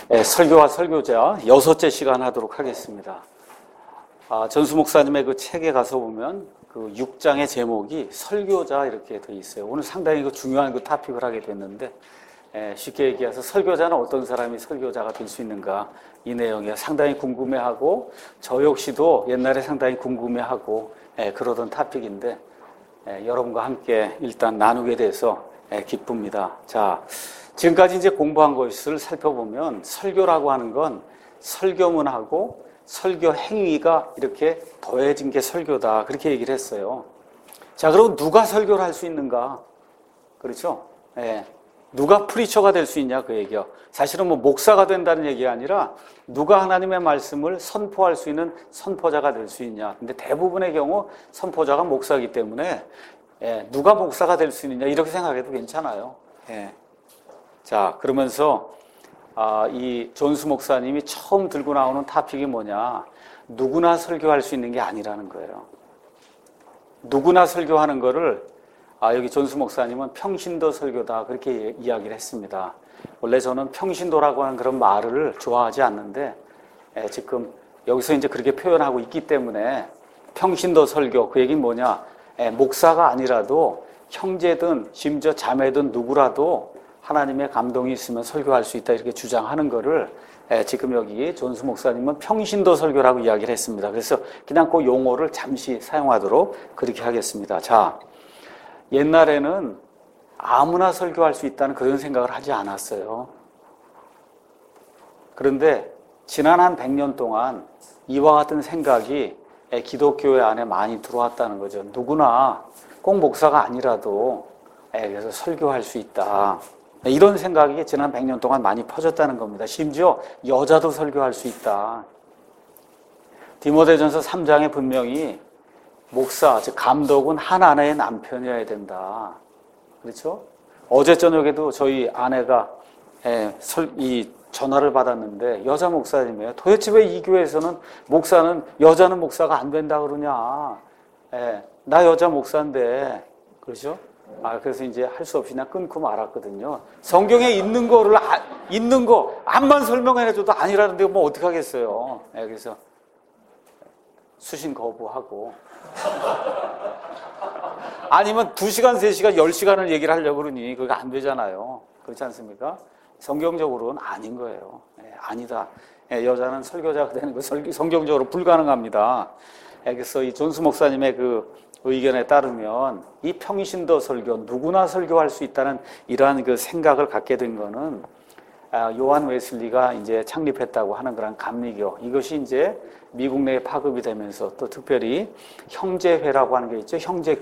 설교와 설교자 6째 시간 하도록 하겠습니다. 전수 목사님의 그 책에 가서 보면 그 6장의 제목이 설교자 이렇게 되어 있어요. 오늘 상당히 그 중요한 그 토픽을 하게 됐는데, 쉽게 얘기해서 설교자는 어떤 사람이 설교자가 될 수 있는가, 이 내용이 상당히 궁금해하고 저 역시도 옛날에 상당히 궁금해하고 그러던 토픽인데, 여러분과 함께 일단 나누게 돼서 기쁩니다. 자, 지금까지 이제 공부한 것을 살펴보면 설교라고 하는 건 설교문하고 설교 행위가 이렇게 더해진 게 설교다, 그렇게 얘기를 했어요. 자, 그럼 누가 설교를 할 수 있는가? 그렇죠? 누가 프리처가 될 수 있냐, 그 얘기요. 사실은 뭐 목사가 된다는 얘기가 아니라 누가 하나님의 말씀을 선포할 수 있는 선포자가 될 수 있냐. 근데 대부분의 경우 선포자가 목사이기 때문에 누가 목사가 될 수 있느냐, 이렇게 생각해도 괜찮아요. 자, 그러면서 이 존수 목사님이 처음 들고 나오는 토픽이 뭐냐, 누구나 설교할 수 있는 게 아니라는 거예요. 누구나 설교하는 거를 여기 존수 목사님은 평신도 설교다, 그렇게 이야기를 했습니다. 원래 저는 평신도라고 하는 그런 말을 좋아하지 않는데, 지금 여기서 이제 그렇게 표현하고 있기 때문에 평신도 설교, 그 얘기는 뭐냐, 목사가 아니라도 형제든 심지어 자매든 누구라도 하나님의 감동이 있으면 설교할 수 있다, 이렇게 주장하는 거를 지금 여기 존수 목사님은 평신도 설교라고 이야기를 했습니다. 그래서 그냥 그 용어를 잠시 사용하도록 그렇게 하겠습니다. 자, 옛날에는 아무나 설교할 수 있다는 그런 생각을 하지 않았어요. 그런데 지난 한 100년 동안 이와 같은 생각이 기독교회 안에 많이 들어왔다는 거죠. 누구나 꼭 목사가 아니라도 그래서 설교할 수 있다, 이런 생각이 지난 100년 동안 많이 퍼졌다는 겁니다. 심지어 여자도 설교할 수 있다. 디모데전서 3장에 분명히 목사, 즉 감독은 한 아내의 남편이어야 된다. 그렇죠? 어제 저녁에도 저희 아내가 이 전화를 받았는데 여자 목사님이에요. 도대체 왜 이 교회에서는 여자는 목사가 안 된다 그러냐. 나 여자 목사인데. 그렇죠? 그래서 이제 할 수 없이 그냥 끊고 말았거든요. 성경에 있는 거를, 있는 거, 암만 설명해줘도 아니라는데 뭐 어떡하겠어요. 그래서 수신 거부하고. 아니면 2시간, 3시간, 10시간을 얘기를 하려고 그러니 그게 안 되잖아요. 그렇지 않습니까? 성경적으로는 아닌 거예요. 아니다. 여자는 설교자가 되는 거 성경적으로 불가능합니다. 그래서 이 존수 목사님의 그 의견에 따르면 이 평신도 설교, 누구나 설교할 수 있다는 이러한 그 생각을 갖게 된 거는 요한 웨슬리가 이제 창립했다고 하는 그런 감리교, 이것이 이제 미국 내에 파급이 되면서 또 특별히 형제회라고 하는 게 있죠.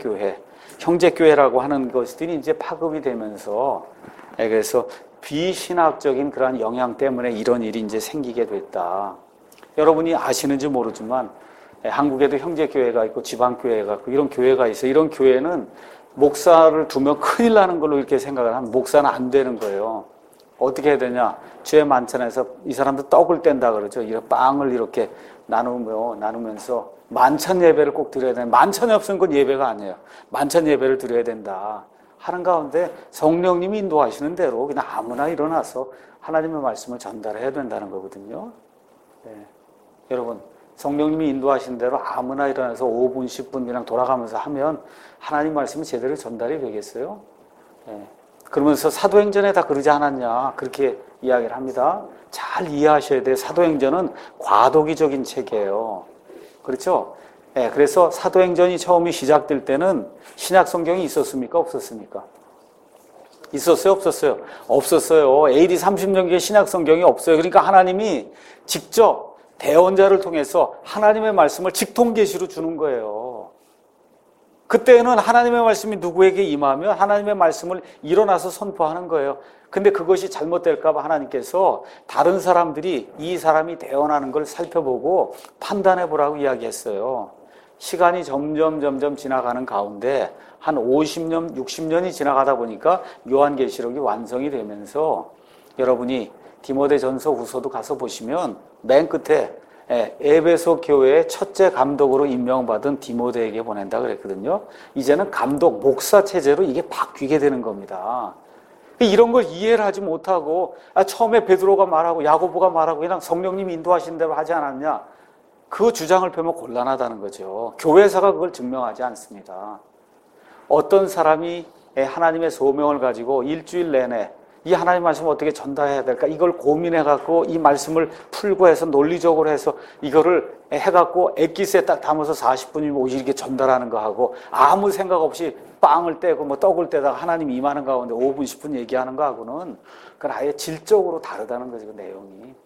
형제교회라고 하는 것들이 이제 파급이 되면서, 그래서 비신학적인 그런 영향 때문에 이런 일이 이제 생기게 됐다. 여러분이 아시는지 모르지만 한국에도 형제교회가 있고 지방교회가 있고 이런 교회가 있어요. 이런 교회는 목사를 두면 큰일 나는 걸로 이렇게 생각을 하면 목사는 안 되는 거예요. 어떻게 해야 되냐, 죄 만찬에서 이 사람들 떡을 뗀다 그러죠. 이런 빵을 이렇게 나누면서 만찬 예배를 꼭 드려야 되는, 만찬이 없으면 그건 예배가 아니에요. 만찬 예배를 드려야 된다 하는 가운데 성령님이 인도하시는 대로 그냥 아무나 일어나서 하나님의 말씀을 전달해야 된다는 거거든요. 여러분, 성령님이 인도하신 대로 아무나 일어나서 5분, 10분 그냥 돌아가면서 하면 하나님 말씀이 제대로 전달이 되겠어요? 그러면서 사도행전에 다 그러지 않았냐, 그렇게 이야기를 합니다. 잘 이해하셔야 돼요. 사도행전은 과도기적인 책이에요. 그렇죠? 그래서 사도행전이 처음이 시작될 때는 신약 성경이 있었습니까? 없었습니까? 있었어요? 없었어요? 없었어요. AD 30년기에 신약 성경이 없어요. 그러니까 하나님이 직접 대언자를 통해서 하나님의 말씀을 직통계시로 주는 거예요. 그때는 하나님의 말씀이 누구에게 임하면 하나님의 말씀을 일어나서 선포하는 거예요. 근데 그것이 잘못될까 봐 하나님께서 다른 사람들이 이 사람이 대언하는 걸 살펴보고 판단해 보라고 이야기했어요. 시간이 점점 지나가는 가운데 한 50년, 60년이 지나가다 보니까 요한계시록이 완성이 되면서, 여러분이 디모데전서 후서도 가서 보시면 맨 끝에 에베소 교회의 첫째 감독으로 임명받은 디모데에게 보낸다 그랬거든요. 이제는 감독, 목사 체제로 이게 바뀌게 되는 겁니다. 이런 걸 이해를 하지 못하고 처음에 베드로가 말하고 야고보가 말하고 그냥 성령님이 인도하신 대로 하지 않았냐, 그 주장을 펴면 곤란하다는 거죠. 교회사가 그걸 증명하지 않습니다. 어떤 사람이 하나님의 소명을 가지고 일주일 내내 이 하나님 말씀을 어떻게 전달해야 될까, 이걸 고민해갖고 이 말씀을 풀고 해서 논리적으로 해서 이거를 해갖고 엑기스에 딱 담아서 40분이면 50분 이렇게 전달하는 거하고, 아무 생각 없이 빵을 떼고 뭐 떡을 떼다가 하나님 임하는 가운데 5분 10분 얘기하는 거하고는 그건 아예 질적으로 다르다는 거죠, 그 내용이.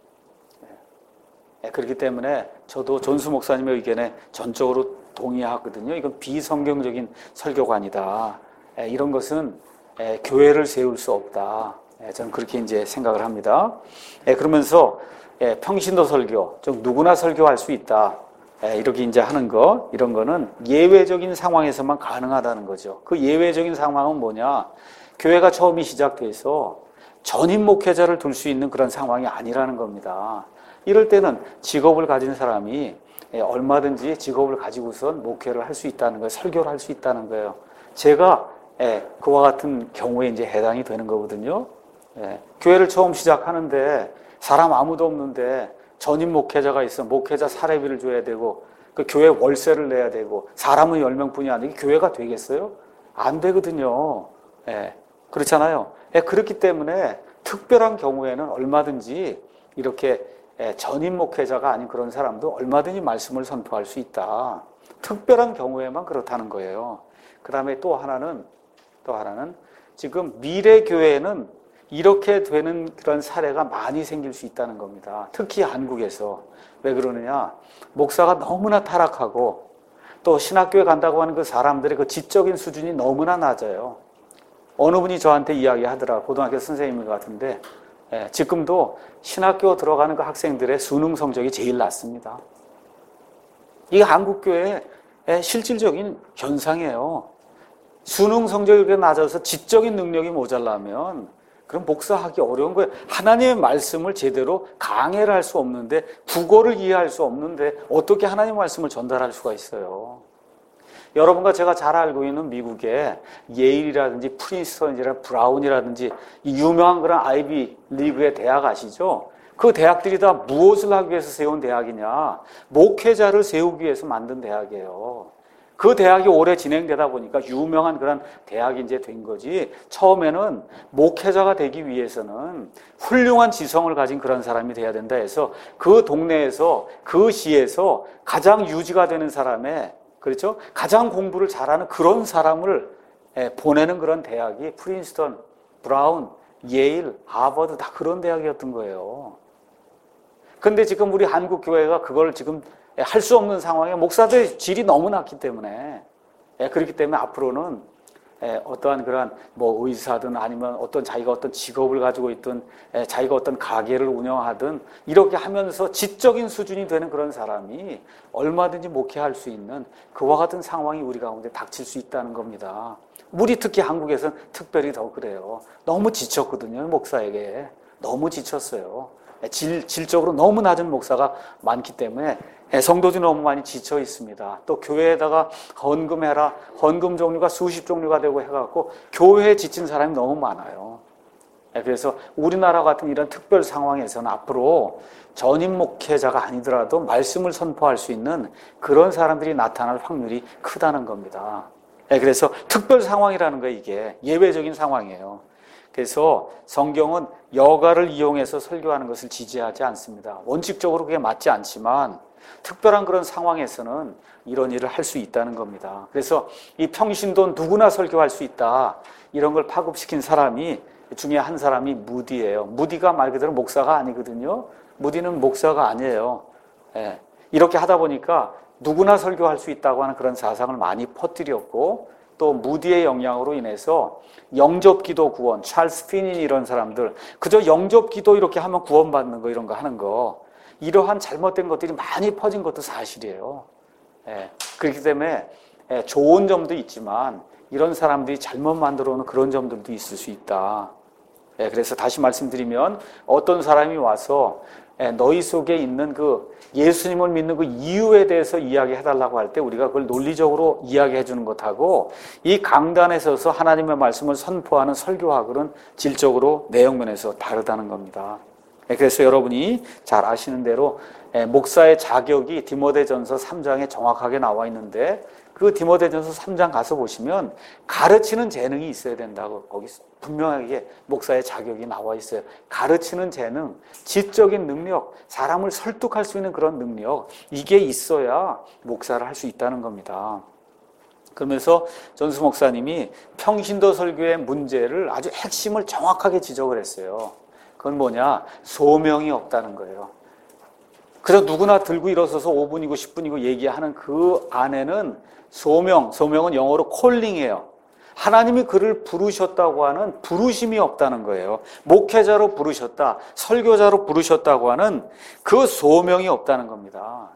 그렇기 때문에 저도 존수 목사님의 의견에 전적으로 동의하거든요. 이건 비성경적인 설교관이다. 이런 것은 교회를 세울 수 없다. 저는 그렇게 이제 생각을 합니다. 그러면서 평신도 설교, 좀 누구나 설교할 수 있다. 이렇게 이제 하는 거, 이런 거는 예외적인 상황에서만 가능하다는 거죠. 그 예외적인 상황은 뭐냐? 교회가 처음이 시작돼서 전임 목회자를 둘 수 있는 그런 상황이 아니라는 겁니다. 이럴 때는 직업을 가진 사람이 얼마든지 직업을 가지고선 목회를 할 수 있다는 거예요. 설교를 할 수 있다는 거예요. 제가 그와 같은 경우에 이제 해당이 되는 거거든요. 교회를 처음 시작하는데 사람 아무도 없는데 전임 목회자가 있어. 목회자 사례비를 줘야 되고 그 교회 월세를 내야 되고 사람은 10명뿐이 아니고 교회가 되겠어요? 안 되거든요. 그렇잖아요. 그렇기 때문에 특별한 경우에는 얼마든지 이렇게 전임 목회자가 아닌 그런 사람도 얼마든지 말씀을 선포할 수 있다. 특별한 경우에만 그렇다는 거예요. 그 다음에 또 하나는 지금 미래 교회에는 이렇게 되는 그런 사례가 많이 생길 수 있다는 겁니다. 특히 한국에서. 왜 그러느냐? 목사가 너무나 타락하고 또 신학교에 간다고 하는 그 사람들의 그 지적인 수준이 너무나 낮아요. 어느 분이 저한테 이야기하더라. 고등학교 선생님 같은데 지금도 신학교 들어가는 그 학생들의 수능 성적이 제일 낮습니다. 이게 한국교회의 실질적인 현상이에요. 수능 성적이 그렇게 낮아서 지적인 능력이 모자라면 그럼 목사하기 어려운 거예요. 하나님의 말씀을 제대로 강해를 할 수 없는데, 국어를 이해할 수 없는데 어떻게 하나님의 말씀을 전달할 수가 있어요. 여러분과 제가 잘 알고 있는 미국의 예일이라든지 프린스턴이라든지 브라운이라든지 이 유명한 그런 아이비 리그의 대학 아시죠? 그 대학들이 다 무엇을 하기 위해서 세운 대학이냐? 목회자를 세우기 위해서 만든 대학이에요. 그 대학이 오래 진행되다 보니까 유명한 그런 대학이 이제 된 거지. 처음에는 목회자가 되기 위해서는 훌륭한 지성을 가진 그런 사람이 돼야 된다 해서 그 동네에서, 그 시에서 가장 유지가 되는 사람의, 그렇죠? 가장 공부를 잘하는 그런 사람을 보내는 그런 대학이 프린스턴, 브라운, 예일, 하버드 다 그런 대학이었던 거예요. 근데 지금 우리 한국 교회가 그걸 지금 할 수 없는 상황에 목사들의 질이 너무 낮기 때문에, 그렇기 때문에 앞으로는 어떠한 그런 뭐 의사든 아니면 어떤 자기가 어떤 직업을 가지고 있든 자기가 어떤 가게를 운영하든 이렇게 하면서 지적인 수준이 되는 그런 사람이 얼마든지 목회할 수 있는 그와 같은 상황이 우리 가운데 닥칠 수 있다는 겁니다. 우리 특히 한국에서는 특별히 더 그래요. 너무 지쳤거든요. 목사에게 너무 지쳤어요. 질적으로 너무 낮은 목사가 많기 때문에 성도들이 너무 많이 지쳐 있습니다. 또 교회에다가 헌금해라, 헌금 종류가 수십 종류가 되고 해갖고 교회에 지친 사람이 너무 많아요. 그래서 우리나라 같은 이런 특별 상황에서는 앞으로 전임 목회자가 아니더라도 말씀을 선포할 수 있는 그런 사람들이 나타날 확률이 크다는 겁니다. 그래서 특별 상황이라는 거예요. 이게 예외적인 상황이에요. 그래서 성경은 여가를 이용해서 설교하는 것을 지지하지 않습니다. 원칙적으로 그게 맞지 않지만 특별한 그런 상황에서는 이런 일을 할 수 있다는 겁니다. 그래서 이 평신도 누구나 설교할 수 있다, 이런 걸 파급시킨 사람이 중에 한 사람이 무디예요. 무디가 말 그대로 목사가 아니거든요. 무디는 목사가 아니에요. 이렇게 하다 보니까 누구나 설교할 수 있다고 하는 그런 사상을 많이 퍼뜨렸고, 또 무디의 영향으로 인해서 영접기도 구원, 찰스 피닌 이런 사람들 그저 영접기도 이렇게 하면 구원받는 거, 이런 거 하는 거, 이러한 잘못된 것들이 많이 퍼진 것도 사실이에요. 그렇기 때문에 좋은 점도 있지만 이런 사람들이 잘못 만들어 놓은 그런 점들도 있을 수 있다. 그래서 다시 말씀드리면 어떤 사람이 와서 너희 속에 있는 그 예수님을 믿는 그 이유에 대해서 이야기해달라고 할 때 우리가 그걸 논리적으로 이야기해 주는 것하고 이 강단에 서서 하나님의 말씀을 선포하는 설교학은 질적으로 내용면에서 다르다는 겁니다. 그래서 여러분이 잘 아시는 대로 목사의 자격이 디모데전서 3장에 정확하게 나와 있는데 그 디모데전서 3장 가서 보시면 가르치는 재능이 있어야 된다고 거기 분명하게 목사의 자격이 나와 있어요. 가르치는 재능, 지적인 능력, 사람을 설득할 수 있는 그런 능력, 이게 있어야 목사를 할 수 있다는 겁니다. 그러면서 전수 목사님이 평신도 설교의 문제를 아주 핵심을 정확하게 지적을 했어요. 그건 뭐냐? 소명이 없다는 거예요. 그래서 누구나 들고 일어서서 5분이고 10분이고 얘기하는 그 안에는 소명은 영어로 콜링이에요. 하나님이 그를 부르셨다고 하는 부르심이 없다는 거예요. 목회자로 부르셨다, 설교자로 부르셨다고 하는 그 소명이 없다는 겁니다.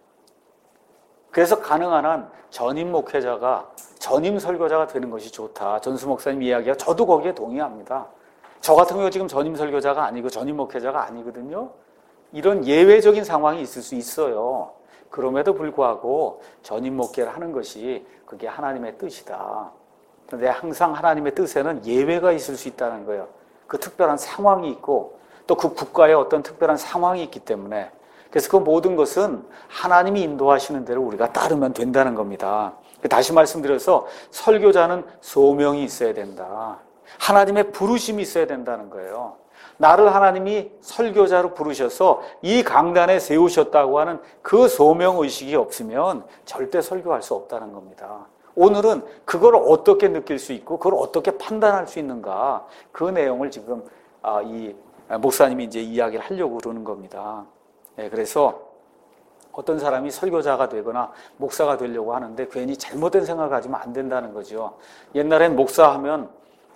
그래서 가능한 한 전임 목회자가, 전임 설교자가 되는 것이 좋다. 전수 목사님 이야기가 저도 거기에 동의합니다. 저 같은 경우 지금 전임 설교자가 아니고 전임 목회자가 아니거든요. 이런 예외적인 상황이 있을 수 있어요. 그럼에도 불구하고 전임 목회를 하는 것이 그게 하나님의 뜻이다. 그런데 항상 하나님의 뜻에는 예외가 있을 수 있다는 거예요. 그 특별한 상황이 있고 또 그 국가에 어떤 특별한 상황이 있기 때문에 그래서 그 모든 것은 하나님이 인도하시는 대로 우리가 따르면 된다는 겁니다. 다시 말씀드려서 설교자는 소명이 있어야 된다. 하나님의 부르심이 있어야 된다는 거예요. 나를 하나님이 설교자로 부르셔서 이 강단에 세우셨다고 하는 그 소명의식이 없으면 절대 설교할 수 없다는 겁니다. 오늘은 그걸 어떻게 느낄 수 있고 그걸 어떻게 판단할 수 있는가, 그 내용을 지금 이 목사님이 이제 이야기를 하려고 그러는 겁니다. 그래서 어떤 사람이 설교자가 되거나 목사가 되려고 하는데 괜히 잘못된 생각을 가지면 안 된다는 거죠. 옛날엔 목사하면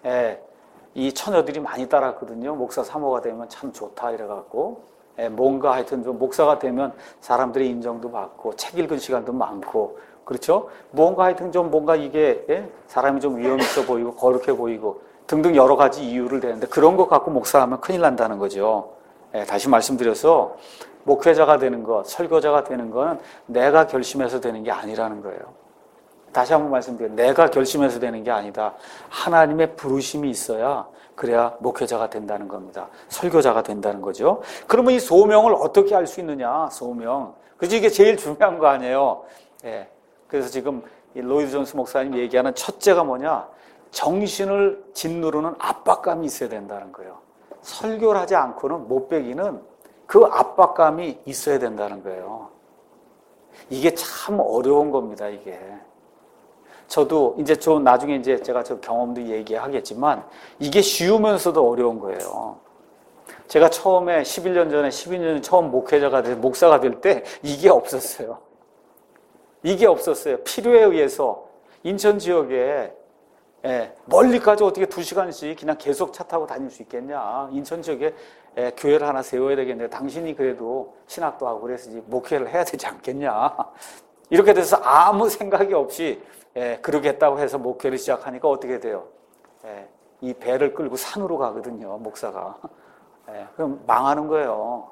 이 처녀들이 많이 따랐거든요. 목사 사모가 되면 참 좋다 이래갖고 뭔가 하여튼 좀 목사가 되면 사람들의 인정도 받고 책 읽은 시간도 많고 그렇죠? 뭔가 하여튼 좀 뭔가 이게 사람이 좀 위험 있어 보이고 거룩해 보이고 등등 여러 가지 이유를 대는데 그런 것 갖고 목사하면 큰일 난다는 거죠. 다시 말씀드려서 목회자가 되는 것, 설교자가 되는 건 내가 결심해서 되는 게 아니라는 거예요. 다시 한번 말씀드려요. 내가 결심해서 되는 게 아니다. 하나님의 부르심이 있어야 그래야 목회자가 된다는 겁니다. 설교자가 된다는 거죠. 그러면 이 소명을 어떻게 알 수 있느냐? 소명. 그래서 이게 제일 중요한 거 아니에요. 그래서 지금 로이드 존스 목사님 얘기하는 첫째가 뭐냐? 정신을 짓누르는 압박감이 있어야 된다는 거예요. 설교를 하지 않고는 못 배기는 그 압박감이 있어야 된다는 거예요. 이게 참 어려운 겁니다, 이게. 저도 이제 나중에 이제 제가 저 경험도 얘기하겠지만 이게 쉬우면서도 어려운 거예요. 제가 처음에 11년 전에 12년 전에 처음 목회자가 돼서 목사가 될 때 이게 없었어요. 이게 없었어요. 필요에 의해서 인천 지역에 멀리까지 어떻게 2시간씩 그냥 계속 차 타고 다닐 수 있겠냐. 인천 지역에 교회를 하나 세워야 되겠는데 당신이 그래도 신학도 하고 그래서 목회를 해야 되지 않겠냐. 이렇게 돼서 아무 생각이 없이 그러겠다고 해서 목회를 시작하니까 어떻게 돼요? 이 배를 끌고 산으로 가거든요, 목사가. 그럼 망하는 거예요.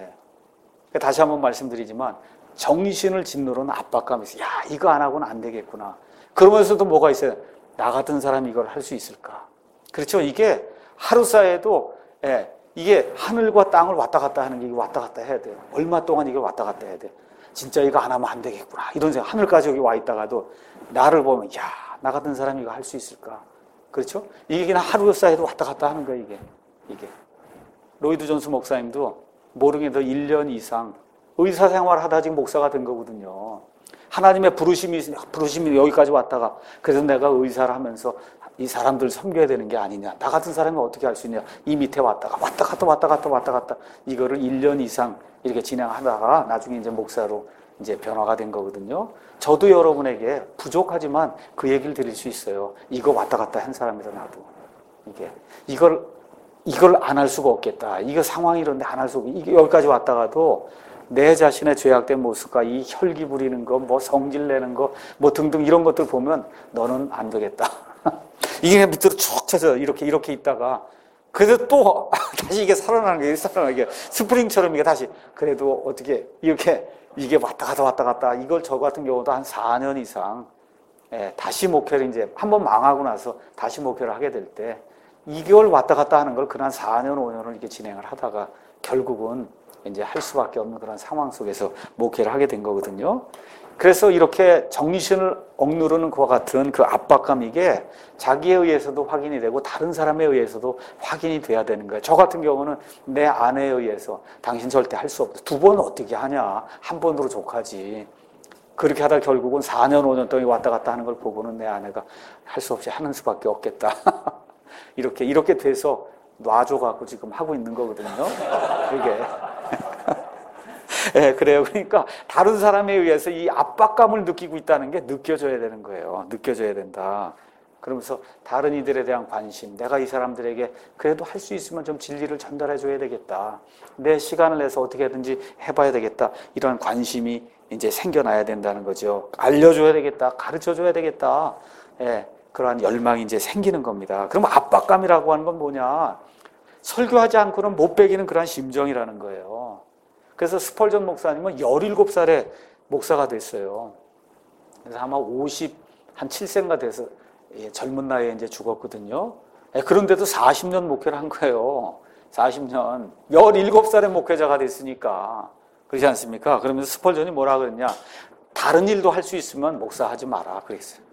다시 한번 말씀드리지만 정신을 짓누르는 압박감이 있어요. 야, 이거 안 하고는 안 되겠구나. 그러면서도 뭐가 있어요? 나 같은 사람이 이걸 할 수 있을까? 그렇죠? 이게 하루 사이에도 이게 하늘과 땅을 왔다 갔다 하는 게 이게 왔다 갔다 해야 돼요. 얼마 동안 이걸 왔다 갔다 해야 돼요. 진짜 이거 안 하면 안 되겠구나. 이런 생각. 하늘까지 여기 와 있다가도 나를 보면 야, 나 같은 사람이 이거 할 수 있을까? 그렇죠? 이게 그냥 하루 사이에도 왔다 갔다 하는 거예요, 이게. 로이드 존스 목사님도 모르게도 1년 이상 의사 생활을 하다 지금 목사가 된 거거든요. 하나님의 부르심이 여기까지 왔다가 그래서 내가 의사를 하면서 이 사람들 섬겨야 되는 게 아니냐. 나 같은 사람이 어떻게 할 수 있냐. 이 밑에 왔다 갔다 이거를 1년 이상 이렇게 진행하다가 나중에 이제 목사로 이제 변화가 된 거거든요. 저도 여러분에게 부족하지만 그 얘기를 드릴 수 있어요. 이거 왔다 갔다 한 사람이다, 나도. 이걸 안 할 수가 없겠다. 이거 상황이 이런데 안 할 수가 없고, 이게 여기까지 왔다가도 내 자신의 죄악된 모습과 이 혈기 부리는 거, 뭐 성질 내는 거, 뭐 등등 이런 것들 보면 너는 안 되겠다. 이게 밑으로 쭉 쳐서 이렇게 있다가 그래서 또 다시 이게 살아나는 거예요. 살아나게 스프링처럼 이게 다시 그래도 어떻게 이렇게 이게 왔다 갔다 이걸 저 같은 경우도 한 4년 이상 다시 목회를 이제 한번 망하고 나서 다시 목회를 하게 될 때 2개월 왔다 갔다 하는 걸 그냥 4년 5년을 이렇게 진행을 하다가 결국은 이제 할 수밖에 없는 그런 상황 속에서 목회를 하게 된 거거든요. 그래서 이렇게 정리신을 억누르는 그와 같은 그 압박감, 이게 자기에 의해서도 확인이 되고 다른 사람에 의해서도 확인이 돼야 되는 거예요. 저 같은 경우는 내 아내에 의해서 당신 절대 할 수 없다. 2번 어떻게 하냐. 한 번으로 족하지. 그렇게 하다 결국은 4년 5년 동안 왔다 갔다 하는 걸 보고는 내 아내가 할 수 없이 하는 수밖에 없겠다. 이렇게 돼서 놔줘갖고 지금 하고 있는 거거든요. 그게. 예, 그래요. 그러니까 다른 사람에 의해서 이 압박감을 느끼고 있다는 게 느껴져야 되는 거예요. 느껴져야 된다. 그러면서 다른 이들에 대한 관심, 내가 이 사람들에게 그래도 할 수 있으면 좀 진리를 전달해 줘야 되겠다. 내 시간을 내서 어떻게든지 해봐야 되겠다. 이런 관심이 이제 생겨나야 된다는 거죠. 알려줘야 되겠다. 가르쳐 줘야 되겠다. 예, 그러한 열망이 이제 생기는 겁니다. 그럼 압박감이라고 하는 건 뭐냐? 설교하지 않고는 못 배기는 그런 심정이라는 거예요. 그래서 스펄전 목사님은 17살에 목사가 됐어요. 그래서 아마 57세인가 돼서 젊은 나이에 이제 죽었거든요. 그런데도 40년 목회를 한 거예요. 40년. 17살에 목회자가 됐으니까. 그렇지 않습니까? 그러면서 스펄전이 뭐라 그랬냐? 다른 일도 할 수 있으면 목사하지 마라. 그랬어요.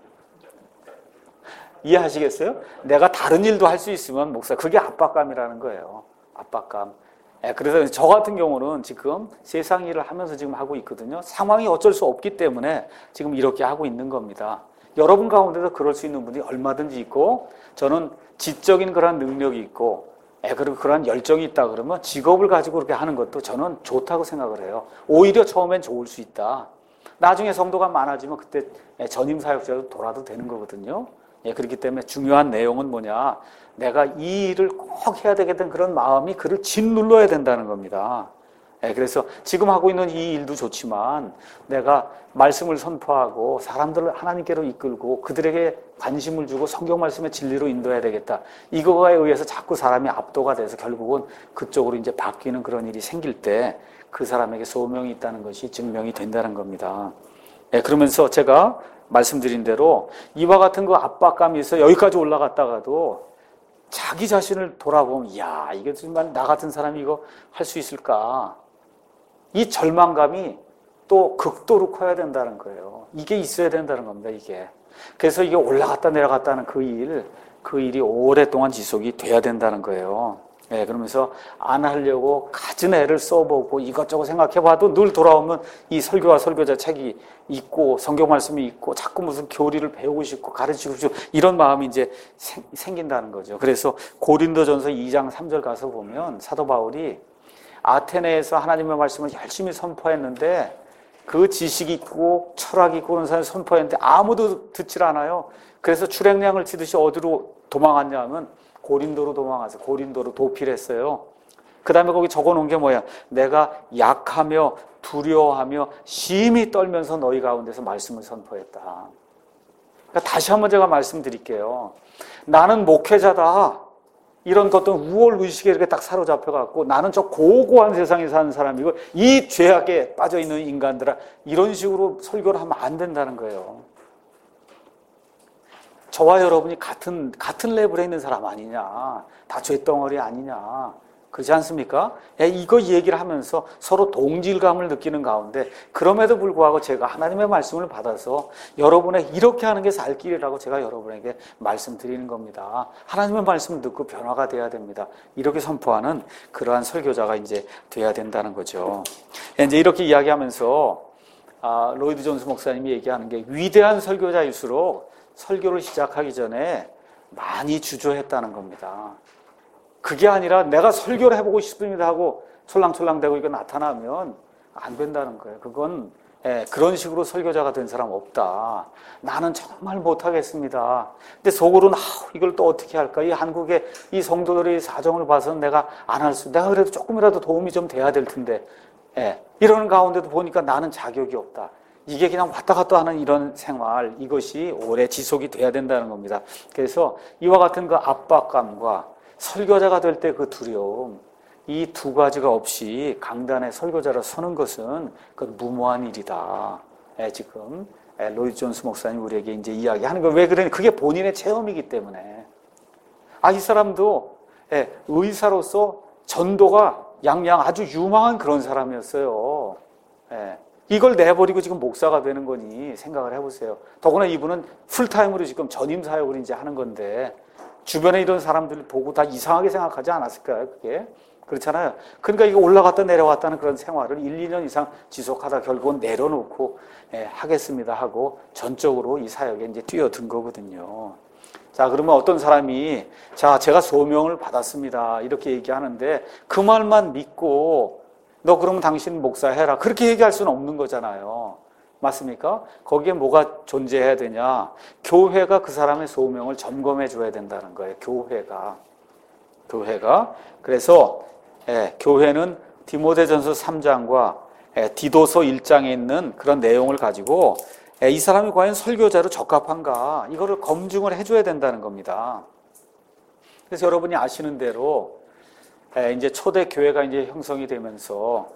이해하시겠어요? 내가 다른 일도 할 수 있으면 목사. 그게 압박감이라는 거예요. 압박감. 그래서 저 같은 경우는 지금 세상 일을 하면서 지금 하고 있거든요. 상황이 어쩔 수 없기 때문에 지금 이렇게 하고 있는 겁니다. 여러분 가운데도 그럴 수 있는 분이 얼마든지 있고, 저는 지적인 그런 능력이 있고, 그리고 그런 열정이 있다 그러면 직업을 가지고 그렇게 하는 것도 저는 좋다고 생각을 해요. 오히려 처음엔 좋을 수 있다. 나중에 성도가 많아지면 그때 전임 사역자로 돌아도 되는 거거든요. 그렇기 때문에 중요한 내용은 뭐냐? 내가 이 일을 꼭 해야 되겠다는 그런 마음이 그를 짓눌러야 된다는 겁니다. 그래서 지금 하고 있는 이 일도 좋지만 내가 말씀을 선포하고 사람들을 하나님께로 이끌고 그들에게 관심을 주고 성경 말씀의 진리로 인도해야 되겠다. 이거에 의해서 자꾸 사람이 압도가 돼서 결국은 그쪽으로 이제 바뀌는 그런 일이 생길 때 그 사람에게 소명이 있다는 것이 증명이 된다는 겁니다. 그러면서 제가 말씀드린 대로 이와 같은 그 압박감이 있어 여기까지 올라갔다가도 자기 자신을 돌아보면, 이야, 이게 정말 나 같은 사람이 이거 할 수 있을까? 이 절망감이 또 극도로 커야 된다는 거예요. 이게 있어야 된다는 겁니다, 이게. 그래서 이게 올라갔다 내려갔다 하는 그 일이 오랫동안 지속이 돼야 된다는 거예요. 그러면서 안 하려고 갖은 애를 써보고 이것저것 생각해봐도 늘 돌아오면 이 설교와 설교자 책이 있고 성경 말씀이 있고 자꾸 무슨 교리를 배우고 싶고 가르치고 싶고 이런 마음이 이제 생긴다는 거죠. 그래서 고린도전서 2장 3절 가서 보면 사도 바울이 아테네에서 하나님의 말씀을 열심히 선포했는데 그 지식 있고 철학 있고 그런 사람이 선포했는데 아무도 듣질 않아요. 그래서 출행량을 치듯이 어디로 도망갔냐 하면 고린도로 도망가서 고린도로 도피했어요. 그 다음에 거기 적어놓은 게 뭐야? 내가 약하며 두려워하며 심히 떨면서 너희 가운데서 말씀을 선포했다. 그러니까 다시 한번 제가 말씀드릴게요. 나는 목회자다. 이런 어떤 우월의식에 이렇게 딱 사로잡혀갖고 나는 저 고고한 세상에 사는 사람이고 이 죄악에 빠져있는 인간들아, 이런 식으로 설교를 하면 안 된다는 거예요. 저와 여러분이 같은 레벨에 있는 사람 아니냐, 다 죄덩어리 아니냐, 그렇지 않습니까? 이거 얘기를 하면서 서로 동질감을 느끼는 가운데, 그럼에도 불구하고 제가 하나님의 말씀을 받아서 여러분의 이렇게 하는 게 살 길이라고 제가 여러분에게 말씀드리는 겁니다. 하나님의 말씀을 듣고 변화가 돼야 됩니다. 이렇게 선포하는 그러한 설교자가 이제 돼야 된다는 거죠. 이제 이렇게 이야기하면서 로이드 존스 목사님이 얘기하는 게, 위대한 설교자일수록 설교를 시작하기 전에 많이 주저했다는 겁니다. 그게 아니라 내가 설교를 해보고 싶습니다 하고 솔랑솔랑대고 이거 나타나면 안 된다는 거예요. 그건 그런 식으로 설교자가 된 사람 없다. 나는 정말 못하겠습니다. 근데 속으로는 이걸 또 어떻게 할까? 이 한국의 이 성도들의 사정을 봐서는 내가 안 할 수, 내가 그래도 조금이라도 도움이 좀 돼야 될 텐데, 이러는 가운데도 보니까 나는 자격이 없다. 이게 그냥 왔다 갔다 하는 이런 생활, 이것이 오래 지속이 돼야 된다는 겁니다. 그래서 이와 같은 그 압박감과 설교자가 될 때 그 두려움, 이 두 가지가 없이 강단에 설교자로 서는 것은 그건 무모한 일이다. 지금 로이드 존스 목사님 우리에게 이제 이야기하는 거. 왜 그러니? 그게 본인의 체험이기 때문에. 이 사람도 의사로서 전도가 양양 아주 유망한 그런 사람이었어요. 이걸 내버리고 지금 목사가 되는 거니 생각을 해보세요. 더구나 이분은 풀타임으로 지금 전임 사역을 이제 하는 건데 주변에 이런 사람들 보고 다 이상하게 생각하지 않았을까요? 그게 그렇잖아요. 그러니까 이거 올라갔다 내려왔다는 그런 생활을 1, 2년 이상 지속하다 결국은 내려놓고 하겠습니다 하고 전적으로 이 사역에 이제 뛰어든 거거든요. 자, 그러면 어떤 사람이 자, 제가 소명을 받았습니다 이렇게 얘기하는데 그 말만 믿고 너 그러면 당신 목사해라 그렇게 얘기할 수는 없는 거잖아요. 맞습니까? 거기에 뭐가 존재해야 되냐? 교회가 그 사람의 소명을 점검해 줘야 된다는 거예요. 교회가. 그래서 교회는 디모데전서 3장과 디도서 1장에 있는 그런 내용을 가지고 이 사람이 과연 설교자로 적합한가 이거를 검증을 해줘야 된다는 겁니다. 그래서 여러분이 아시는 대로 이제 초대 교회가 이제 형성이 되면서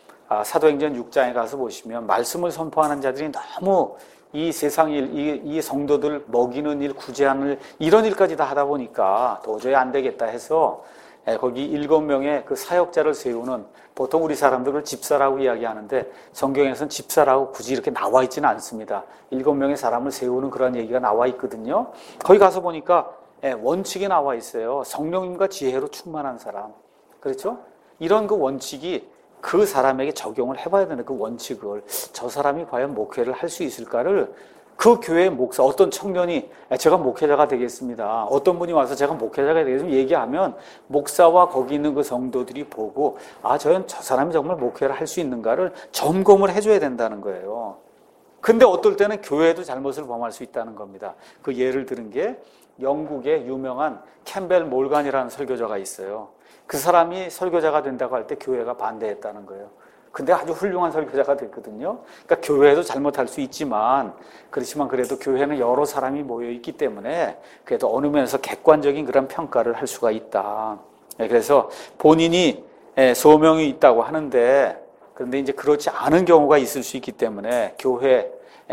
사도행전 6장에 가서 보시면 말씀을 선포하는 자들이 너무 이 세상 일, 이 성도들 먹이는 일, 구제하는 일, 이런 일까지 다 하다 보니까 도저히 안 되겠다 해서 거기 7명의 그 사역자를 세우는, 보통 우리 사람들을 집사라고 이야기하는데 성경에서는 집사라고 굳이 이렇게 나와 있지는 않습니다. 7명의 사람을 세우는 그런 얘기가 나와 있거든요. 거기 가서 보니까 원칙이 나와 있어요. 성령님과 지혜로 충만한 사람. 그렇죠? 이런 그 원칙이 그 사람에게 적용을 해봐야 되는 그 원칙을, 저 사람이 과연 목회를 할 수 있을까를 그 교회의 목사, 어떤 청년이 제가 목회자가 되겠습니다, 어떤 분이 와서 제가 목회자가 되겠습니다 얘기하면 목사와 거기 있는 그 성도들이 보고 저 사람이 정말 목회를 할 수 있는가를 점검을 해줘야 된다는 거예요. 근데 어떨 때는 교회도 잘못을 범할 수 있다는 겁니다. 그 예를 들은 게 영국의 유명한 캠벨 몰간이라는 설교자가 있어요. 그 사람이 설교자가 된다고 할 때 교회가 반대했다는 거예요. 근데 아주 훌륭한 설교자가 됐거든요. 그러니까 교회도 잘못할 수 있지만, 그렇지만 그래도 교회는 여러 사람이 모여 있기 때문에 그래도 어느 면에서 객관적인 그런 평가를 할 수가 있다. 그래서 본인이 소명이 있다고 하는데, 그런데 이제 그렇지 않은 경우가 있을 수 있기 때문에 교회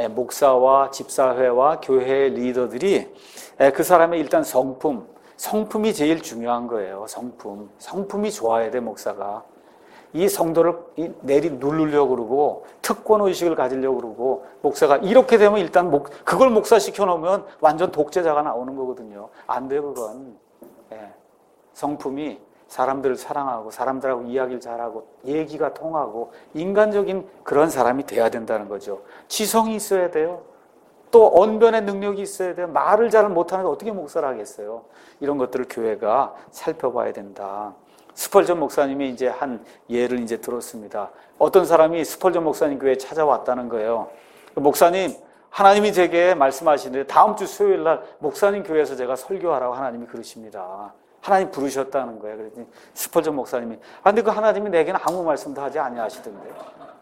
목사와 집사회와 교회 리더들이 그 사람의 일단 성품이 제일 중요한 거예요. 성품이 좋아야 돼. 목사가 이 성도를 누르려고 그러고 특권의식을 가지려고 그러고, 목사가 이렇게 되면 일단 그걸 목사시켜 놓으면 완전 독재자가 나오는 거거든요. 안 돼요. 그건 성품이 사람들을 사랑하고 사람들하고 이야기를 잘하고 얘기가 통하고 인간적인 그런 사람이 돼야 된다는 거죠. 지성이 있어야 돼요. 또 언변의 능력이 있어야 돼요. 말을 잘 못하는데 어떻게 목사를 하겠어요. 이런 것들을 교회가 살펴봐야 된다. 스펄전 목사님이 이제 한 예를 이제 들었습니다. 어떤 사람이 스펄전 목사님 교회에 찾아왔다는 거예요. 목사님, 하나님이 제게 말씀하시는데 다음 주 수요일 날 목사님 교회에서 제가 설교하라고 하나님이 그러십니다. 하나님 부르셨다는 거예요. 그랬더니 스펄전 목사님이 근데 그 하나님이 내게는 아무 말씀도 하지 아니하시던데요.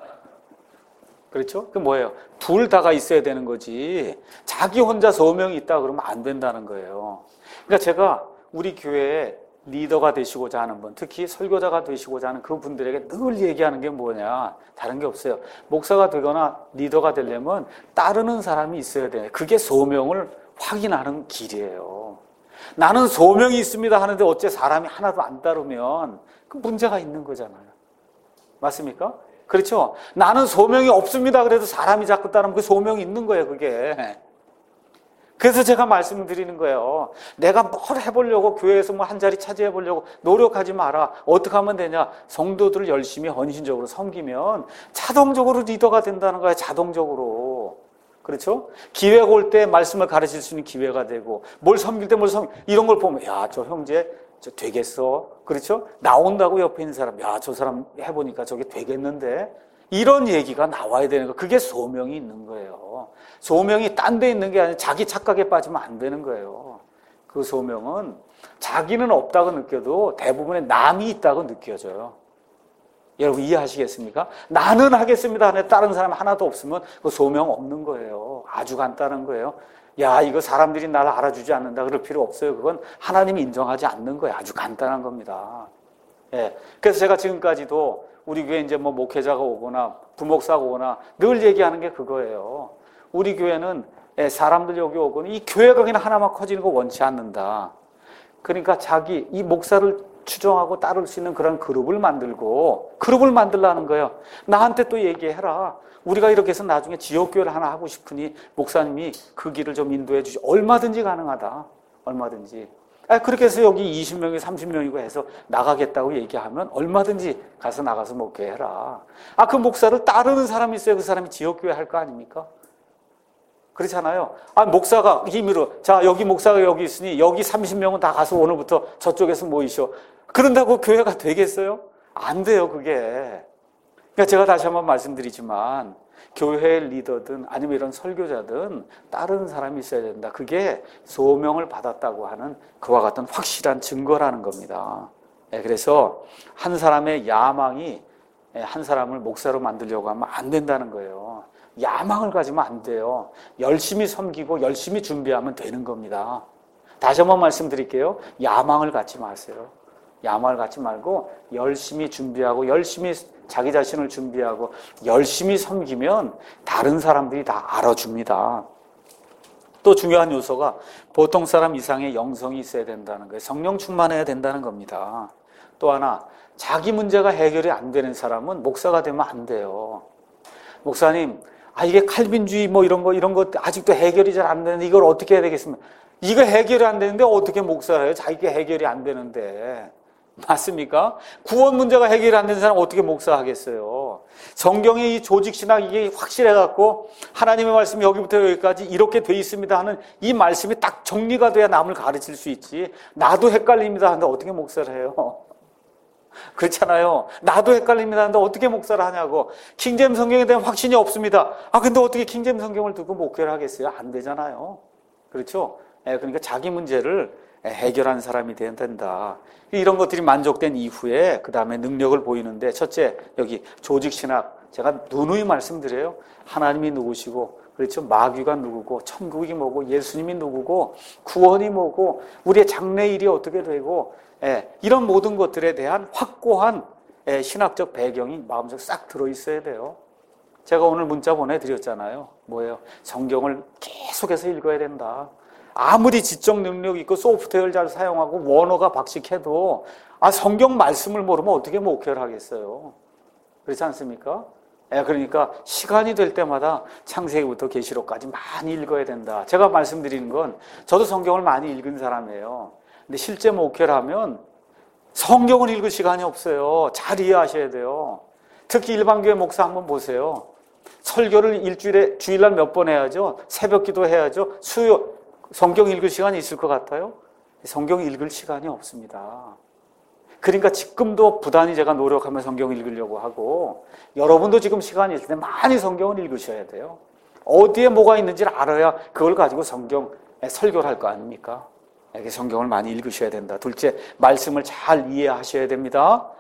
그렇죠? 그 뭐예요? 둘 다가 있어야 되는 거지. 자기 혼자 소명이 있다 그러면 안 된다는 거예요. 그러니까 제가 우리 교회에 리더가 되시고자 하는 분, 특히 설교자가 되시고자 하는 그 분들에게 늘 얘기하는 게 뭐냐, 다른 게 없어요. 목사가 되거나 리더가 되려면 따르는 사람이 있어야 돼요. 그게 소명을 확인하는 길이에요. 나는 소명이 있습니다 하는데 어째 사람이 하나도 안 따르면 그 문제가 있는 거잖아요. 맞습니까? 그렇죠? 나는 소명이 없습니다 그래도 사람이 자꾸 따르면 그 소명이 있는 거예요, 그게. 그래서 제가 말씀을 드리는 거예요. 내가 뭘 해보려고, 교회에서 뭐 한 자리 차지해보려고 노력하지 마라. 어떻게 하면 되냐? 성도들을 열심히 헌신적으로 섬기면 자동적으로 리더가 된다는 거예요. 자동적으로. 그렇죠? 기회가 올 때 말씀을 가르칠 수 있는 기회가 되고, 뭘 섬길 때 이런 걸 보면 저 형제 저 되겠어. 그렇죠? 나온다고 옆에 있는 사람, 저 사람 해보니까 저게 되겠는데, 이런 얘기가 나와야 되는 거. 그게 소명이 있는 거예요. 소명이 딴 데 있는 게 아니라 자기 착각에 빠지면 안 되는 거예요. 그 소명은 자기는 없다고 느껴도 대부분의 남이 있다고 느껴져요. 여러분 이해하시겠습니까? 나는 하겠습니다 하는데 다른 사람 하나도 없으면 그 소명 없는 거예요. 아주 간단한 거예요. 야, 이거 사람들이 나를 알아주지 않는다 그럴 필요 없어요. 그건 하나님이 인정하지 않는 거예요. 아주 간단한 겁니다. 예. 그래서 제가 지금까지도 우리 교회 이제 뭐 목회자가 오거나 부목사가 오거나 늘 얘기하는 게 그거예요. 우리 교회는 사람들 여기 오거나 이 교회가 그냥 하나만 커지는 거 원치 않는다. 그러니까 자기 이 목사를 추종하고 따를 수 있는 그런 그룹을 만들라는 거예요. 나한테 또 얘기해라. 우리가 이렇게 해서 나중에 지역교회를 하나 하고 싶으니 목사님이 그 길을 좀 인도해 주시. 얼마든지 가능하다. 얼마든지. 그렇게 해서 여기 20명이 30명이고 해서 나가겠다고 얘기하면 얼마든지 가서 나가서 목회해라. 그 목사를 따르는 사람이 있어야 그 사람이 지역교회 할 거 아닙니까? 그렇잖아요. 목사가 힘으로, 자, 여기 목사가 여기 있으니 여기 30명은 다 가서 오늘부터 저쪽에서 모이셔. 그런다고 교회가 되겠어요? 안 돼요, 그게. 그러니까 제가 다시 한번 말씀드리지만, 교회의 리더든 아니면 이런 설교자든 따르는 사람이 있어야 된다. 그게 소명을 받았다고 하는 그와 같은 확실한 증거라는 겁니다. 그래서 한 사람의 야망이 한 사람을 목사로 만들려고 하면 안 된다는 거예요. 야망을 가지면 안 돼요. 열심히 섬기고 열심히 준비하면 되는 겁니다. 다시 한번 말씀드릴게요. 야망을 갖지 마세요. 야망을 갖지 말고 열심히 준비하고 열심히 자기 자신을 준비하고 열심히 섬기면 다른 사람들이 다 알아줍니다. 또 중요한 요소가 보통 사람 이상의 영성이 있어야 된다는 거예요. 성령 충만해야 된다는 겁니다. 또 하나, 자기 문제가 해결이 안 되는 사람은 목사가 되면 안 돼요. 목사님, 이게 칼빈주의 뭐 이런 거 아직도 해결이 잘 안 되는데 이걸 어떻게 해야 되겠습니까? 이거 해결이 안 되는데 어떻게 목사를 해요? 자기가 해결이 안 되는데. 맞습니까? 구원 문제가 해결이 안 되는 사람 어떻게 목사하겠어요? 성경의 이 조직신학 이게 확실해갖고 하나님의 말씀이 여기부터 여기까지 이렇게 돼 있습니다 하는 이 말씀이 딱 정리가 돼야 남을 가르칠 수 있지. 나도 헷갈립니다 하는데 어떻게 목사를 해요? 그렇잖아요. 나도 헷갈립니다 하는데 어떻게 목사를 하냐고. 킹제임 성경에 대한 확신이 없습니다. 근데 어떻게 킹제임 성경을 두고 목회를 하겠어요? 안 되잖아요. 그렇죠? 그러니까 자기 문제를 해결하는 사람이 돼야 된다. 이런 것들이 만족된 이후에 그 다음에 능력을 보이는데, 첫째, 여기 조직신학, 제가 누누이 말씀드려요. 하나님이 누구시고, 그렇죠? 마귀가 누구고, 천국이 뭐고, 예수님이 누구고, 구원이 뭐고, 우리의 장래일이 어떻게 되고, 이런 모든 것들에 대한 확고한 신학적 배경이 마음속에 싹 들어있어야 돼요. 제가 오늘 문자 보내드렸잖아요. 뭐예요? 성경을 계속해서 읽어야 된다. 아무리 지적 능력이 있고 소프트웨어를 잘 사용하고 원어가 박식해도 성경 말씀을 모르면 어떻게 목회를 하겠어요? 그렇지 않습니까? 그러니까 시간이 될 때마다 창세기부터 계시록까지 많이 읽어야 된다. 제가 말씀드리는 건 저도 성경을 많이 읽은 사람이에요. 근데 실제 목회를 하면 성경을 읽을 시간이 없어요. 잘 이해하셔야 돼요. 특히 일반교회 목사 한번 보세요. 설교를 주일날 몇 번 해야죠. 새벽 기도 해야죠. 성경 읽을 시간이 있을 것 같아요? 성경 읽을 시간이 없습니다. 그러니까 지금도 부단히 제가 노력하며 성경을 읽으려고 하고, 여러분도 지금 시간이 있을 때 많이 성경을 읽으셔야 돼요. 어디에 뭐가 있는지를 알아야 그걸 가지고 설교를 할 거 아닙니까? 성경을 많이 읽으셔야 된다. 둘째, 말씀을 잘 이해하셔야 됩니다.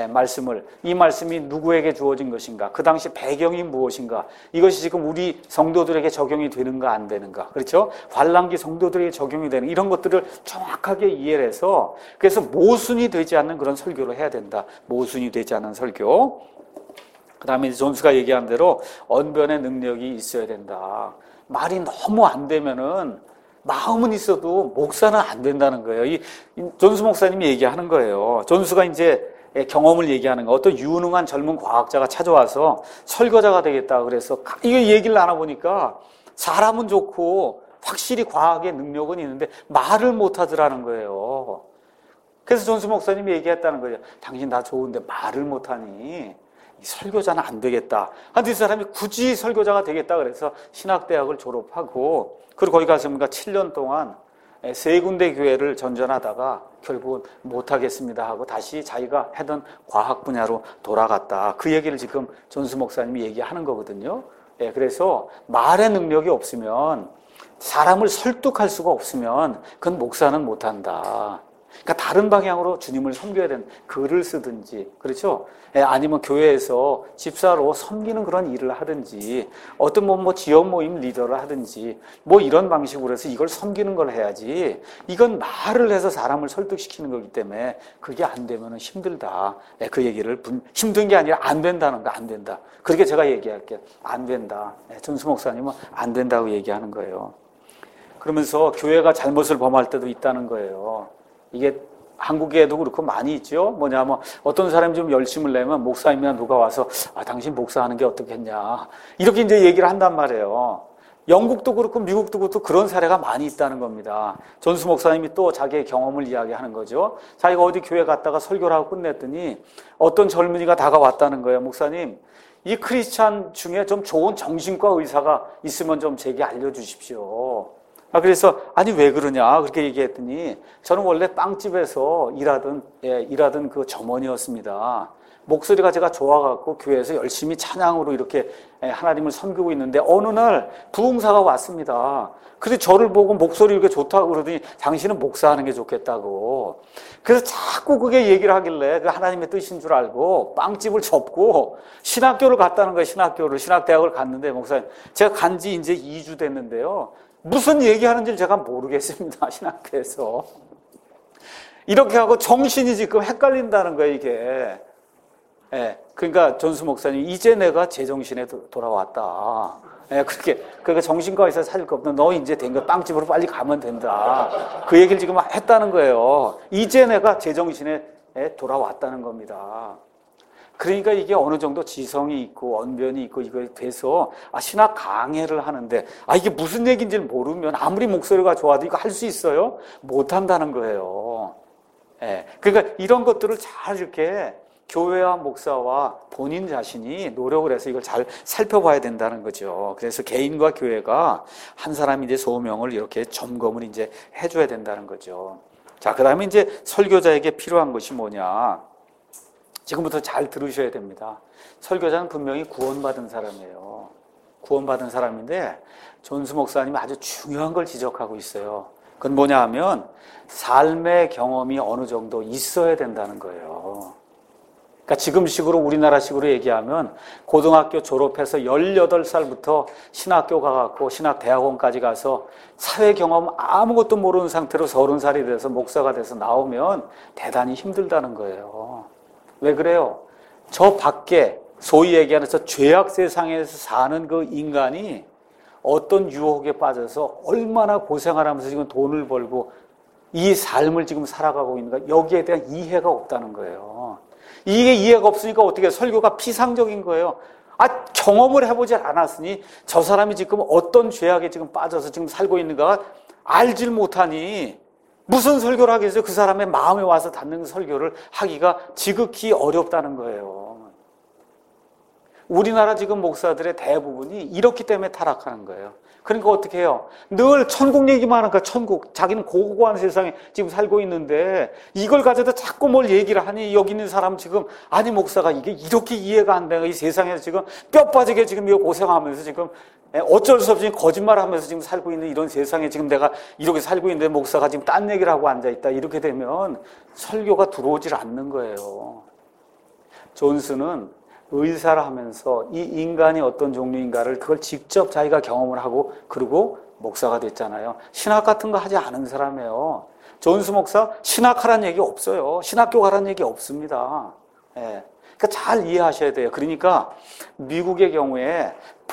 이 말씀이 누구에게 주어진 것인가? 그 당시 배경이 무엇인가? 이것이 지금 우리 성도들에게 적용이 되는가 안 되는가? 그렇죠? 환란기 성도들에게 적용이 되는 이런 것들을 정확하게 이해를 해서, 그래서 모순이 되지 않는 그런 설교를 해야 된다. 모순이 되지 않는 설교. 그 다음에 존스가 얘기한 대로 언변의 능력이 있어야 된다. 말이 너무 안 되면은 마음은 있어도 목사는 안 된다는 거예요. 이 존스 목사님이 얘기하는 거예요. 존스가 이제 경험을 얘기하는 거. 어떤 유능한 젊은 과학자가 찾아와서 설교자가 되겠다 그래서 이거 얘기를 나눠보니까 사람은 좋고 확실히 과학의 능력은 있는데 말을 못하더라는 거예요. 그래서 존스 목사님이 얘기했다는 거예요. 당신 다 좋은데 말을 못하니 설교자는 안 되겠다. 근데 이 사람이 굳이 설교자가 되겠다 그래서 신학대학을 졸업하고, 그리고 거기 가서 7년 동안 3군데 교회를 전전하다가 결국은 못하겠습니다 하고 다시 자기가 하던 과학 분야로 돌아갔다. 그 얘기를 지금 존스 목사님이 얘기하는 거거든요. 그래서 말의 능력이 없으면, 사람을 설득할 수가 없으면 그건 목사는 못한다. 그러니까 다른 방향으로 주님을 섬겨야 되는 글을 쓰든지, 그렇죠? 아니면 교회에서 집사로 섬기는 그런 일을 하든지, 어떤 뭐 지역 모임 리더를 하든지, 뭐 이런 방식으로 해서 이걸 섬기는 걸 해야지. 이건 말을 해서 사람을 설득시키는 거기 때문에 그게 안 되면 힘들다. 그 얘기를 힘든 게 아니라 안 된다는 거, 안 된다. 그렇게 제가 얘기할게요. 안 된다. 전수 목사님은 안 된다고 얘기하는 거예요. 그러면서 교회가 잘못을 범할 때도 있다는 거예요. 이게 한국에도 그렇고 많이 있죠. 뭐냐면 어떤 사람이 좀 열심을 내면 목사님이나 누가 와서 당신 목사하는 게 어떻겠냐 이렇게 이제 얘기를 한단 말이에요. 영국도 그렇고 미국도 그렇고 그런 사례가 많이 있다는 겁니다. 전수 목사님이 또 자기의 경험을 이야기하는 거죠. 자기가 어디 교회 갔다가 설교를 하고 끝냈더니 어떤 젊은이가 다가왔다는 거예요. 목사님, 이 크리스찬 중에 좀 좋은 정신과 의사가 있으면 좀 제게 알려주십시오. 그래서 아니 왜 그러냐 그렇게 얘기했더니 저는 원래 빵집에서 일하던 그 점원이었습니다. 목소리가 제가 좋아갖고 교회에서 열심히 찬양으로 이렇게 하나님을 섬기고 있는데 어느 날 부흥사가 왔습니다. 그래서 저를 보고 목소리 이렇게 좋다고 그러더니 당신은 목사하는 게 좋겠다고. 그래서 자꾸 그게 얘기를 하길래 그 하나님의 뜻인 줄 알고 빵집을 접고 신학교를 갔다는 거예요. 신학대학을 갔는데 목사님 제가 간 지 이제 2주 됐는데요. 무슨 얘기하는지 제가 모르겠습니다. 신학교에서. 이렇게 하고 정신이 지금 헷갈린다는 거예요, 이게. 그러니까 전수 목사님, 이제 내가 제정신에 돌아왔다. 그러니까 정신과 의사 찾을 거 없다. 너 이제 된 거 빵집으로 빨리 가면 된다. 그 얘기를 지금 했다는 거예요. 이제 내가 제정신에 돌아왔다는 겁니다. 그러니까 이게 어느 정도 지성이 있고 언변이 있고 이거에 돼서 신학 강해를 하는데 이게 무슨 얘기인지 모르면 아무리 목소리가 좋아도 이거 할 수 있어요? 못 한다는 거예요. 그러니까 이런 것들을 잘 이렇게 교회와 목사와 본인 자신이 노력을 해서 이걸 잘 살펴봐야 된다는 거죠. 그래서 개인과 교회가 한 사람이 이제 소명을 이렇게 점검을 이제 해줘야 된다는 거죠. 자, 그 다음에 이제 설교자에게 필요한 것이 뭐냐? 지금부터 잘 들으셔야 됩니다. 설교자는 분명히 구원받은 사람이에요. 구원받은 사람인데 존수 목사님이 아주 중요한 걸 지적하고 있어요. 그건 뭐냐 하면 삶의 경험이 어느 정도 있어야 된다는 거예요. 그러니까 지금식으로 우리나라식으로 얘기하면 고등학교 졸업해서 18살부터 신학교 가갖고 신학대학원까지 가서 사회 경험 아무것도 모르는 상태로 30살이 돼서 목사가 돼서 나오면 대단히 힘들다는 거예요. 왜 그래요? 저 밖에 소위 얘기하는 저 죄악 세상에서 사는 그 인간이 어떤 유혹에 빠져서 얼마나 고생을 하면서 지금 돈을 벌고 이 삶을 지금 살아가고 있는가 여기에 대한 이해가 없다는 거예요. 이게 이해가 없으니까 어떻게 설교가 피상적인 거예요. 경험을 해보지 않았으니 저 사람이 지금 어떤 죄악에 지금 빠져서 지금 살고 있는가 알질 못하니 무슨 설교를 하겠어요? 그 사람의 마음에 와서 닿는 설교를 하기가 지극히 어렵다는 거예요. 우리나라 지금 목사들의 대부분이 이렇기 때문에 타락하는 거예요. 그러니까 어떻게 해요? 늘 천국 얘기만 하니까 천국, 자기는 고고한 세상에 지금 살고 있는데 이걸 가져다 자꾸 뭘 얘기를 하니 여기 있는 사람 지금 아니 목사가 이게 이렇게 이해가 안 돼요. 이 세상에서 지금 뼈 빠지게 지금 이거 고생하면서 지금 어쩔 수 없이 거짓말하면서 지금 살고 있는 이런 세상에 지금 내가 이렇게 살고 있는데 목사가 지금 딴 얘기를 하고 앉아있다. 이렇게 되면 설교가 들어오질 않는 거예요. 존스는 의사를 하면서 이 인간이 어떤 종류인가를 그걸 직접 자기가 경험을 하고 그리고 목사가 됐잖아요. 신학 같은 거 하지 않은 사람이에요. 존스 목사 신학하라는 얘기 없어요. 신학교 가라는 얘기 없습니다. 그러니까 잘 이해하셔야 돼요. 그러니까 미국의 경우에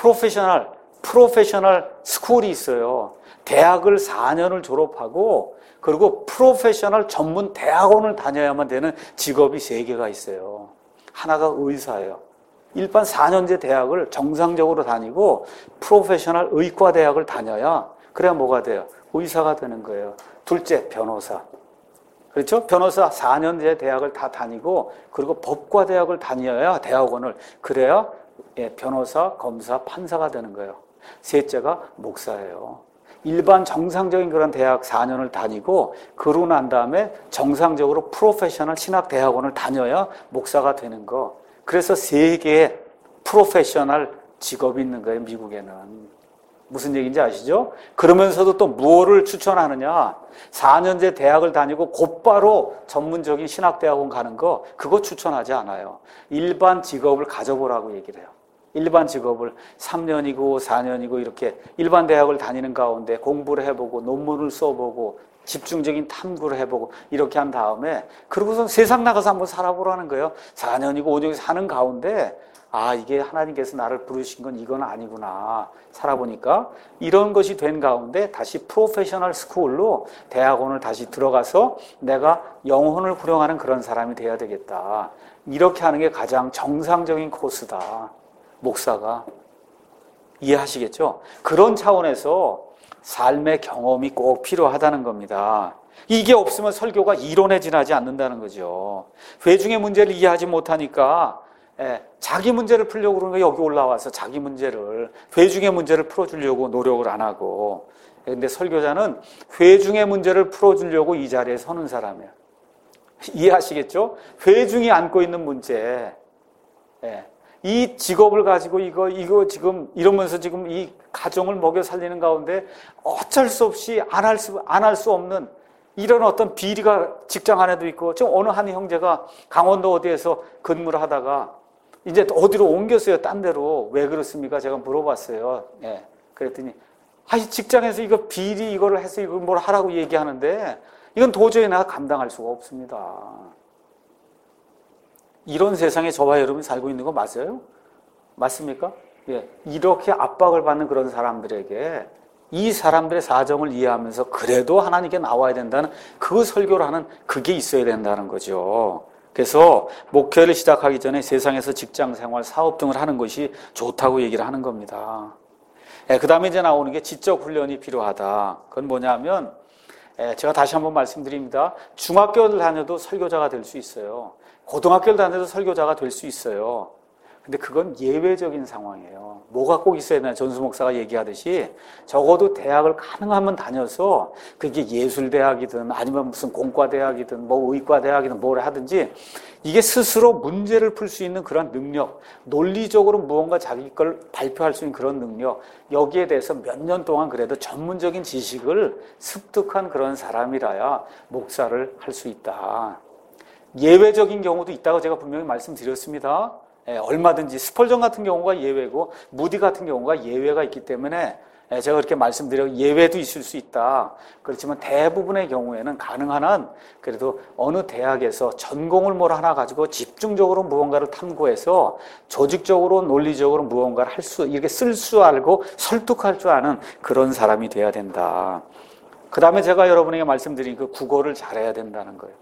프로페셔널 스쿨이 있어요. 대학을 4년을 졸업하고 그리고 프로페셔널 전문 대학원을 다녀야만 되는 직업이 3개가 있어요. 하나가 의사예요. 일반 4년제 대학을 정상적으로 다니고 프로페셔널 의과 대학을 다녀야 그래야 뭐가 돼요? 의사가 되는 거예요. 둘째, 변호사. 그렇죠? 변호사 4년제 대학을 다 다니고 그리고 법과 대학을 다녀야 대학원을 그래야 변호사, 검사, 판사가 되는 거예요. 셋째가 목사예요. 일반 정상적인 그런 대학 4년을 다니고 그러고 난 다음에 정상적으로 프로페셔널 신학대학원을 다녀야 목사가 되는 거. 그래서 3개의 프로페셔널 직업이 있는 거예요, 미국에는. 무슨 얘기인지 아시죠? 그러면서도 또 무엇을 추천하느냐? 4년제 대학을 다니고 곧바로 전문적인 신학대학원 가는 거, 그거 추천하지 않아요. 일반 직업을 가져보라고 얘기를 해요. 일반 직업을 3년이고 4년이고 이렇게 일반 대학을 다니는 가운데 공부를 해보고 논문을 써보고 집중적인 탐구를 해보고 이렇게 한 다음에 그러고서 세상 나가서 한번 살아보라는 거예요. 4년이고 5년이고 사는 가운데 아, 이게 하나님께서 나를 부르신 건 이건 아니구나. 살아보니까 이런 것이 된 가운데 다시 프로페셔널 스쿨로 대학원을 다시 들어가서 내가 영혼을 후령하는 그런 사람이 돼야 되겠다. 이렇게 하는 게 가장 정상적인 코스다. 목사가. 이해하시겠죠? 그런 차원에서 삶의 경험이 꼭 필요하다는 겁니다. 이게 없으면 설교가 이론에 지나지 않는다는 거죠. 회중의 문제를 이해하지 못하니까 자기 문제를 풀려고 그러는 거예요. 여기 올라와서 자기 문제를, 회중의 문제를 풀어주려고 노력을 안 하고. 근데 설교자는 회중의 문제를 풀어주려고 이 자리에 서는 사람이에요. 이해하시겠죠? 회중이 안고 있는 문제. 이 직업을 가지고 이거 지금 이러면서 지금 이 가정을 먹여 살리는 가운데 어쩔 수 없이 안 할 수 없는 이런 어떤 비리가 직장 안에도 있고, 지금 어느 한 형제가 강원도 어디에서 근무를 하다가 이제 어디로 옮겼어요. 딴 데로. 왜 그렇습니까? 제가 물어봤어요. 그랬더니 직장에서 이거 비리 이거를 해서 이걸 뭘 하라고 얘기하는데 이건 도저히 내가 감당할 수가 없습니다. 이런 세상에 저와 여러분이 살고 있는 거 맞아요? 맞습니까? 이렇게 압박을 받는 그런 사람들에게 이 사람들의 사정을 이해하면서 그래도 하나님께 나와야 된다는 그 설교를 하는 그게 있어야 된다는 거죠. 그래서 목회를 시작하기 전에 세상에서 직장 생활, 사업 등을 하는 것이 좋다고 얘기를 하는 겁니다. 그 다음에 이제 나오는 게 지적 훈련이 필요하다. 그건 뭐냐면 제가 다시 한번 말씀드립니다. 중학교를 다녀도 설교자가 될 수 있어요. 고등학교를 다녀도 설교자가 될 수 있어요. 근데 그건 예외적인 상황이에요. 뭐가 꼭 있어야 되나? 전수 목사가 얘기하듯이 적어도 대학을 가능하면 다녀서 그게 예술대학이든 아니면 무슨 공과대학이든 뭐 의과대학이든 뭘 하든지 이게 스스로 문제를 풀 수 있는 그런 능력, 논리적으로 무언가 자기 걸 발표할 수 있는 그런 능력, 여기에 대해서 몇 년 동안 그래도 전문적인 지식을 습득한 그런 사람이라야 목사를 할 수 있다. 예외적인 경우도 있다고 제가 분명히 말씀드렸습니다. 얼마든지 스펄전 같은 경우가 예외고 무디 같은 경우가 예외가 있기 때문에 제가 그렇게 말씀드려 예외도 있을 수 있다. 그렇지만 대부분의 경우에는 가능한 한 그래도 어느 대학에서 전공을 뭘 하나 가지고 집중적으로 무언가를 탐구해서 조직적으로 논리적으로 무언가를 이렇게 쓸 수 알고 설득할 줄 아는 그런 사람이 돼야 된다. 그 다음에 제가 여러분에게 말씀드린 그 국어를 잘해야 된다는 거예요.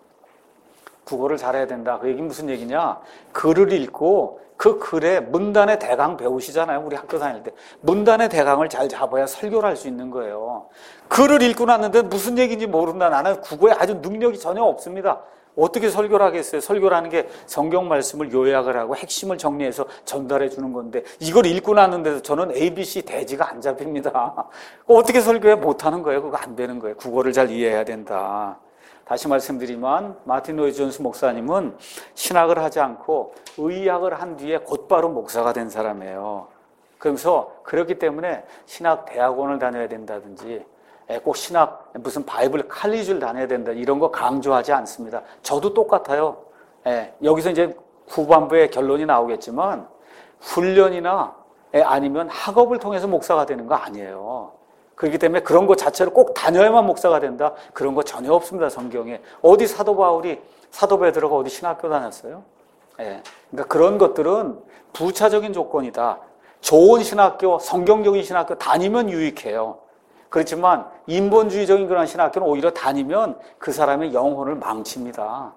국어를 잘해야 된다. 그 얘기는 무슨 얘기냐? 글을 읽고 그 글에 문단의 대강 배우시잖아요. 우리 학교 다닐 때. 문단의 대강을 잘 잡아야 설교를 할 수 있는 거예요. 글을 읽고 났는데 무슨 얘기인지 모른다. 나는 국어에 아주 능력이 전혀 없습니다. 어떻게 설교를 하겠어요? 설교라는 게 성경 말씀을 요약을 하고 핵심을 정리해서 전달해 주는 건데 이걸 읽고 났는데도 저는 ABC 대지가 안 잡힙니다. 어떻게 설교해? 못하는 거예요. 그거 안 되는 거예요. 국어를 잘 이해해야 된다. 다시 말씀드리면 마틴 로이드 존스 목사님은 신학을 하지 않고 의학을 한 뒤에 곧바로 목사가 된 사람이에요. 그래서 그렇기 때문에 신학 대학원을 다녀야 된다든지 꼭 신학 무슨 바이블 칼리지를 다녀야 된다 이런 거 강조하지 않습니다. 저도 똑같아요. 여기서 이제 후반부에 결론이 나오겠지만 훈련이나 아니면 학업을 통해서 목사가 되는 거 아니에요. 그렇기 때문에 그런 것 자체를 꼭 다녀야만 목사가 된다? 그런 거 전혀 없습니다, 성경에. 어디 사도 바울이 사도 베드로가 어디 신학교 다녔어요? 그러니까 그런 것들은 부차적인 조건이다. 좋은 신학교, 성경적인 신학교 다니면 유익해요. 그렇지만 인본주의적인 그런 신학교는 오히려 다니면 그 사람의 영혼을 망칩니다.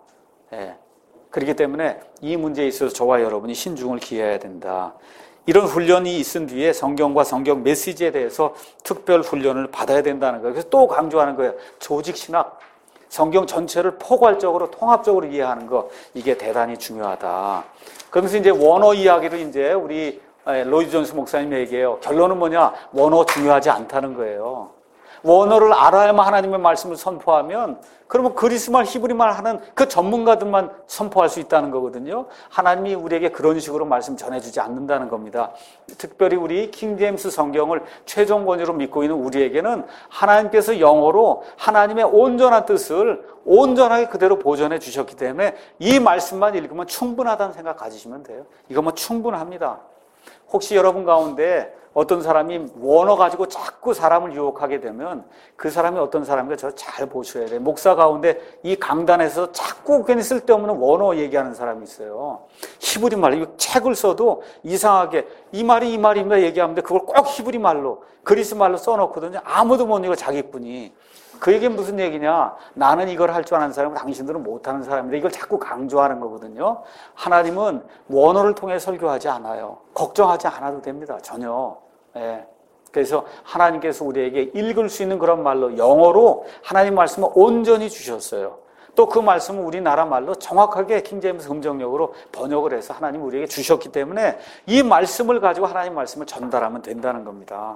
그렇기 때문에 이 문제에 있어서 저와 여러분이 신중을 기해야 된다. 이런 훈련이 있은 뒤에 성경과 성경 메시지에 대해서 특별 훈련을 받아야 된다는 거예요. 그래서 또 강조하는 거예요. 조직신학, 성경 전체를 포괄적으로 통합적으로 이해하는 거, 이게 대단히 중요하다. 그러면서 이제 원어 이야기를 이제 우리 로이드 존스 목사님이 얘기해요. 결론은 뭐냐? 원어 중요하지 않다는 거예요. 원어를 알아야만 하나님의 말씀을 선포하면 그러면 그리스말, 히브리말 하는 그 전문가들만 선포할 수 있다는 거거든요. 하나님이 우리에게 그런 식으로 말씀 전해주지 않는다는 겁니다. 특별히 우리 킹제임스 성경을 최종 권위로 믿고 있는 우리에게는 하나님께서 영어로 하나님의 온전한 뜻을 온전하게 그대로 보존해 주셨기 때문에 이 말씀만 읽으면 충분하다는 생각 가지시면 돼요. 이거면 충분합니다. 혹시 여러분 가운데 어떤 사람이 원어 가지고 자꾸 사람을 유혹하게 되면 그 사람이 어떤 사람인가 저 잘 보셔야 돼요. 목사 가운데 이 강단에서 자꾸 괜히 쓸데없는 원어 얘기하는 사람이 있어요. 히브리 말, 이 책을 써도 이상하게 이 말입니다 얘기하는데 그걸 꼭 히브리 말로, 그리스 말로 써놓거든요. 아무도 못 읽어, 자기뿐이. 그 얘기는 무슨 얘기냐? 나는 이걸 할 줄 아는 사람은 당신들은 못하는 사람인데 이걸 자꾸 강조하는 거거든요. 하나님은 원어를 통해 설교하지 않아요. 걱정하지 않아도 됩니다. 전혀. 예. 그래서 하나님께서 우리에게 읽을 수 있는 그런 말로 영어로 하나님 말씀을 온전히 주셨어요. 또 그 말씀은 우리나라 말로 정확하게 킹제임스 음정역으로 번역을 해서 하나님 우리에게 주셨기 때문에 이 말씀을 가지고 하나님 말씀을 전달하면 된다는 겁니다.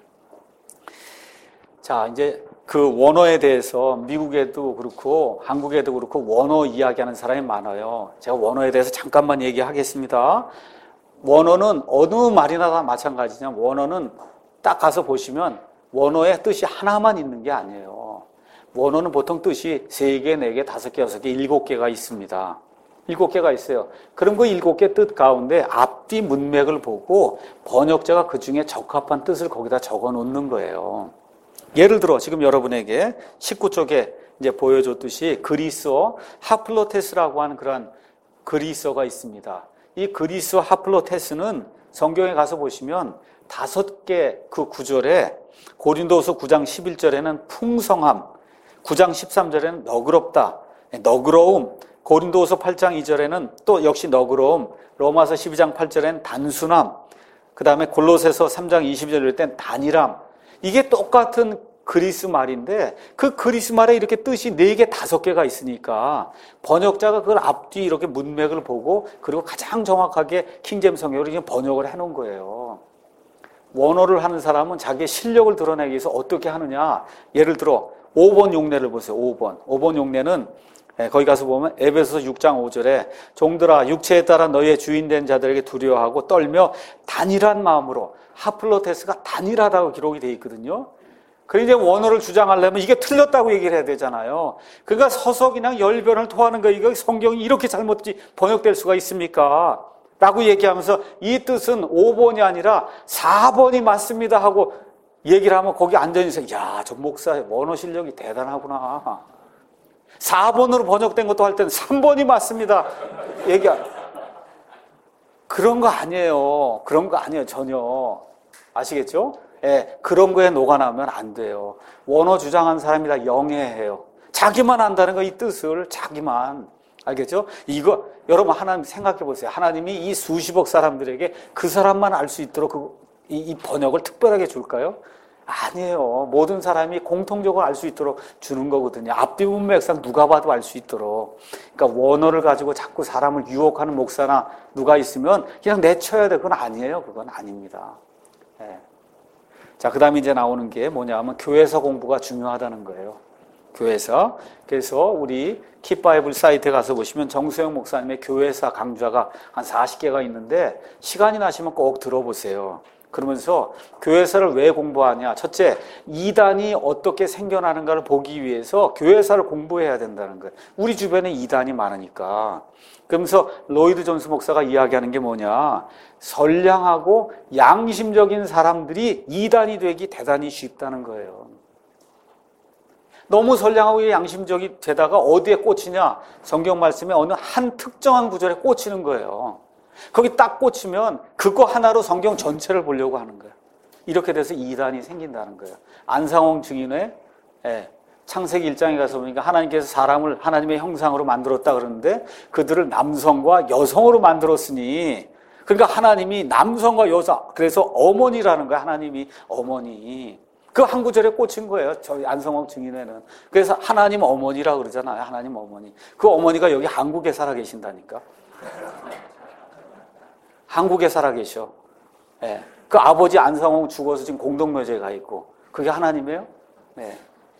자, 이제 그 원어에 대해서 미국에도 그렇고 한국에도 그렇고 원어 이야기하는 사람이 많아요. 제가 원어에 대해서 잠깐만 얘기하겠습니다. 원어는 어느 말이나 다 마찬가지냐. 원어는 딱 가서 보시면 원어의 뜻이 하나만 있는 게 아니에요. 원어는 보통 뜻이 3개, 4개, 5개, 6개, 7개가 있습니다. 7개가 있어요. 그럼 그 7개 뜻 가운데 앞뒤 문맥을 보고 번역자가 그 중에 적합한 뜻을 거기다 적어 놓는 거예요. 예를 들어 지금 여러분에게 19쪽에 이제 보여줬듯이 그리스어 하플로테스라고 하는 그런 그리스어가 있습니다. 이 그리스어 하플로테스는 성경에 가서 보시면 5개 그 구절에 고린도서 9장 11절에는 풍성함, 9장 13절에는 너그럽다, 너그러움, 고린도서 8장 2절에는 또 역시 너그러움, 로마서 12장 8절에는 단순함, 그 다음에 골로새서 3장 20절일 땐 단일함. 이게 똑같은 그리스 말인데 그 그리스 말에 이렇게 뜻이 4개, 5개가 있으니까 번역자가 그걸 앞뒤 이렇게 문맥을 보고 그리고 가장 정확하게 킹제임스 성경으로 번역을 해놓은 거예요. 원어를 하는 사람은 자기의 실력을 드러내기 위해서 어떻게 하느냐. 예를 들어 5번 용례를 보세요. 5번 용례는 거기 가서 보면 에베소서 6장 5절에 종들아 육체에 따라 너희의 주인된 자들에게 두려워하고 떨며 단일한 마음으로, 하플로테스가 단일하다고 기록이 되어 있거든요. 그런데 이제 원어를 주장하려면 이게 틀렸다고 얘기를 해야 되잖아요. 그러니까 서서 그냥 열변을 토하는 거, 이거 성경이 이렇게 잘못 번역될 수가 있습니까? 라고 얘기하면서 이 뜻은 5번이 아니라 4번이 맞습니다 하고 얘기를 하면 거기 앉아있는 야, 저 목사의 원어 실력이 대단하구나. 4번으로 번역된 것도 할 때는 3번이 맞습니다. 그런 거 아니에요. 그런 거 아니에요. 전혀. 아시겠죠? 예, 그런 거에 녹아나면 안 돼요. 원어 주장한 사람이 다 영해해요. 자기만 안다는 거, 이 뜻을 자기만. 알겠죠? 이거 여러분 하나님 생각해 보세요. 하나님이 이 수십억 사람들에게 그 사람만 알 수 있도록 이 번역을 특별하게 줄까요? 아니에요. 모든 사람이 공통적으로 알 수 있도록 주는 거거든요. 앞뒤 문맥상 누가 봐도 알 수 있도록. 그러니까 원어를 가지고 자꾸 사람을 유혹하는 목사나 누가 있으면 그냥 내쳐야 돼. 그건 아니에요. 그건 아닙니다. 네. 자, 그 다음에 이제 나오는 게 뭐냐면 교회에서 공부가 중요하다는 거예요. 교회에서. 그래서 우리 킵바이블 사이트에 가서 보시면 정수영 목사님의 교회사 강좌가 한 40개가 있는데 시간이 나시면 꼭 들어보세요. 그러면서 교회사를 왜 공부하냐. 첫째, 이단이 어떻게 생겨나는가를 보기 위해서 교회사를 공부해야 된다는 거예요. 우리 주변에 이단이 많으니까. 그러면서 로이드 존스 목사가 이야기하는 게 뭐냐. 선량하고 양심적인 사람들이 이단이 되기 대단히 쉽다는 거예요. 너무 선량하고 양심적이 되다가 어디에 꽂히냐. 성경 말씀에 어느 한 특정한 구절에 꽂히는 거예요. 거기 딱 꽂히면 그거 하나로 성경 전체를 보려고 하는 거예요. 이렇게 돼서 이단이 생긴다는 거예요. 안상홍 증인의 창세기 1장에 가서 보니까 하나님께서 사람을 하나님의 형상으로 만들었다 그러는데 그들을 남성과 여성으로 만들었으니, 그러니까 하나님이 남성과 여성, 그래서 어머니라는 거야. 하나님이 어머니. 그 한 구절에 꽂힌 거예요. 저희 안성홍 증인에는. 그래서 하나님 어머니라고 그러잖아요. 하나님 어머니. 그 어머니가 여기 한국에 살아 계신다니까. 한국에 살아 계셔. 예. 그 아버지 안상홍 죽어서 지금 공동묘지에 가 있고. 그게 하나님이에요? 네.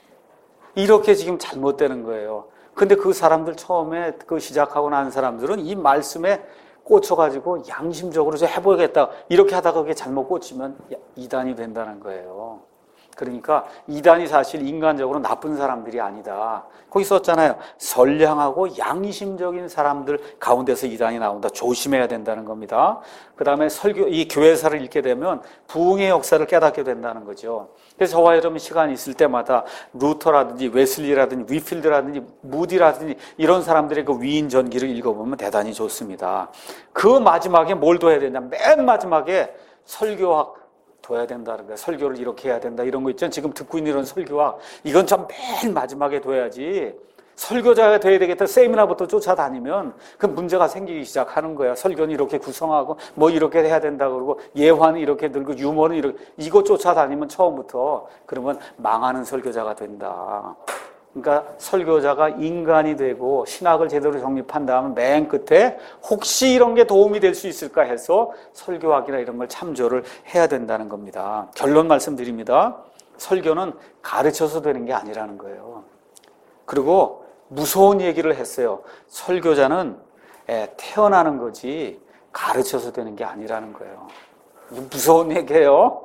이렇게 지금 잘못되는 거예요. 근데 그 사람들 처음에 그 시작하고 난 사람들은 이 말씀에 꽂혀가지고 양심적으로 저 해보겠다. 이렇게 하다가 그게 잘못 꽂히면 이단이 된다는 거예요. 그러니까 이단이 사실 인간적으로 나쁜 사람들이 아니다. 거기 썼잖아요. 선량하고 양심적인 사람들 가운데서 이단이 나온다. 조심해야 된다는 겁니다. 그 다음에 이 교회사를 읽게 되면 부흥의 역사를 깨닫게 된다는 거죠. 그래서 저와 여러분 시간이 있을 때마다 루터라든지 웨슬리라든지 위필드라든지 무디라든지 이런 사람들의 그 위인 전기를 읽어보면 대단히 좋습니다. 그 마지막에 뭘 둬야 되냐? 맨 마지막에 설교학 둬야 된다는 거야. 설교를 이렇게 해야 된다. 이런 거 있잖아요. 지금 듣고 있는 이런 설교학. 이건 참 맨 마지막에 둬야지. 설교자가 돼야 되겠다. 세미나부터 쫓아다니면 그 문제가 생기기 시작하는 거야. 설교는 이렇게 구성하고 뭐 이렇게 해야 된다 그러고 예화는 이렇게 들고 유머는 이렇게 이거 쫓아다니면 처음부터 그러면 망하는 설교자가 된다. 그러니까 설교자가 인간이 되고 신학을 제대로 정립한 다음에 맨 끝에 혹시 이런 게 도움이 될 수 있을까 해서 설교학이나 이런 걸 참조를 해야 된다는 겁니다. 결론 말씀드립니다. 설교는 가르쳐서 되는 게 아니라는 거예요. 그리고 무서운 얘기를 했어요. 설교자는 태어나는 거지 가르쳐서 되는 게 아니라는 거예요. 무서운 얘기예요.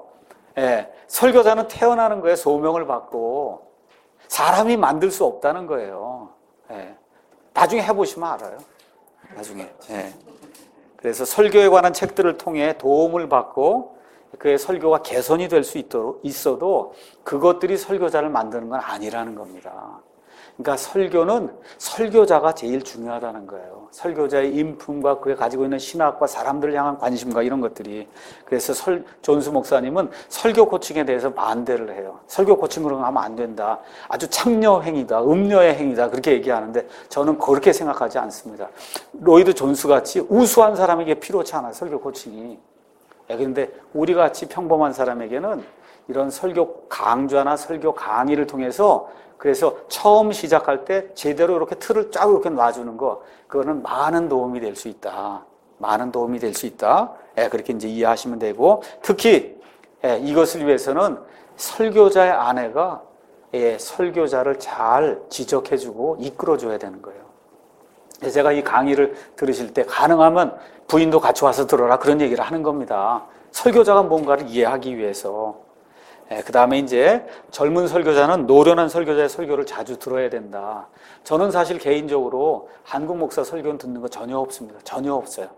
설교자는 태어나는 거예요. 소명을 받고. 사람이 만들 수 없다는 거예요. 나중에 해보시면 알아요. 나중에. 그래서 설교에 관한 책들을 통해 도움을 받고 그의 설교가 개선이 될 수 있어도 그것들이 설교자를 만드는 건 아니라는 겁니다. 그러니까 설교는 설교자가 제일 중요하다는 거예요. 설교자의 인품과 그가 가지고 있는 신학과 사람들을 향한 관심과 이런 것들이. 그래서 존스 목사님은 설교 코칭에 대해서 반대를 해요. 설교 코칭으로 하면 안 된다. 아주 창녀 행위다. 음녀의 행위다. 그렇게 얘기하는데 저는 그렇게 생각하지 않습니다. 로이드 존스 같이 우수한 사람에게 필요치 않아요. 설교 코칭이. 그런데 우리 같이 평범한 사람에게는 이런 설교 강좌나 설교 강의를 통해서 그래서 처음 시작할 때 제대로 이렇게 틀을 쫙 이렇게 놔주는 거, 그거는 많은 도움이 될 수 있다. 많은 도움이 될 수 있다. 그렇게 이제 이해하시면 되고, 특히 이것을 위해서는 설교자의 아내가 설교자를 잘 지적해주고 이끌어줘야 되는 거예요. 제가 이 강의를 들으실 때 가능하면 부인도 같이 와서 들어라 그런 얘기를 하는 겁니다. 설교자가 뭔가를 이해하기 위해서. 그 다음에 이제 젊은 설교자는 노련한 설교자의 설교를 자주 들어야 된다. 저는 사실 개인적으로 한국 목사 설교는 듣는 거 전혀 없습니다. 전혀 없어요.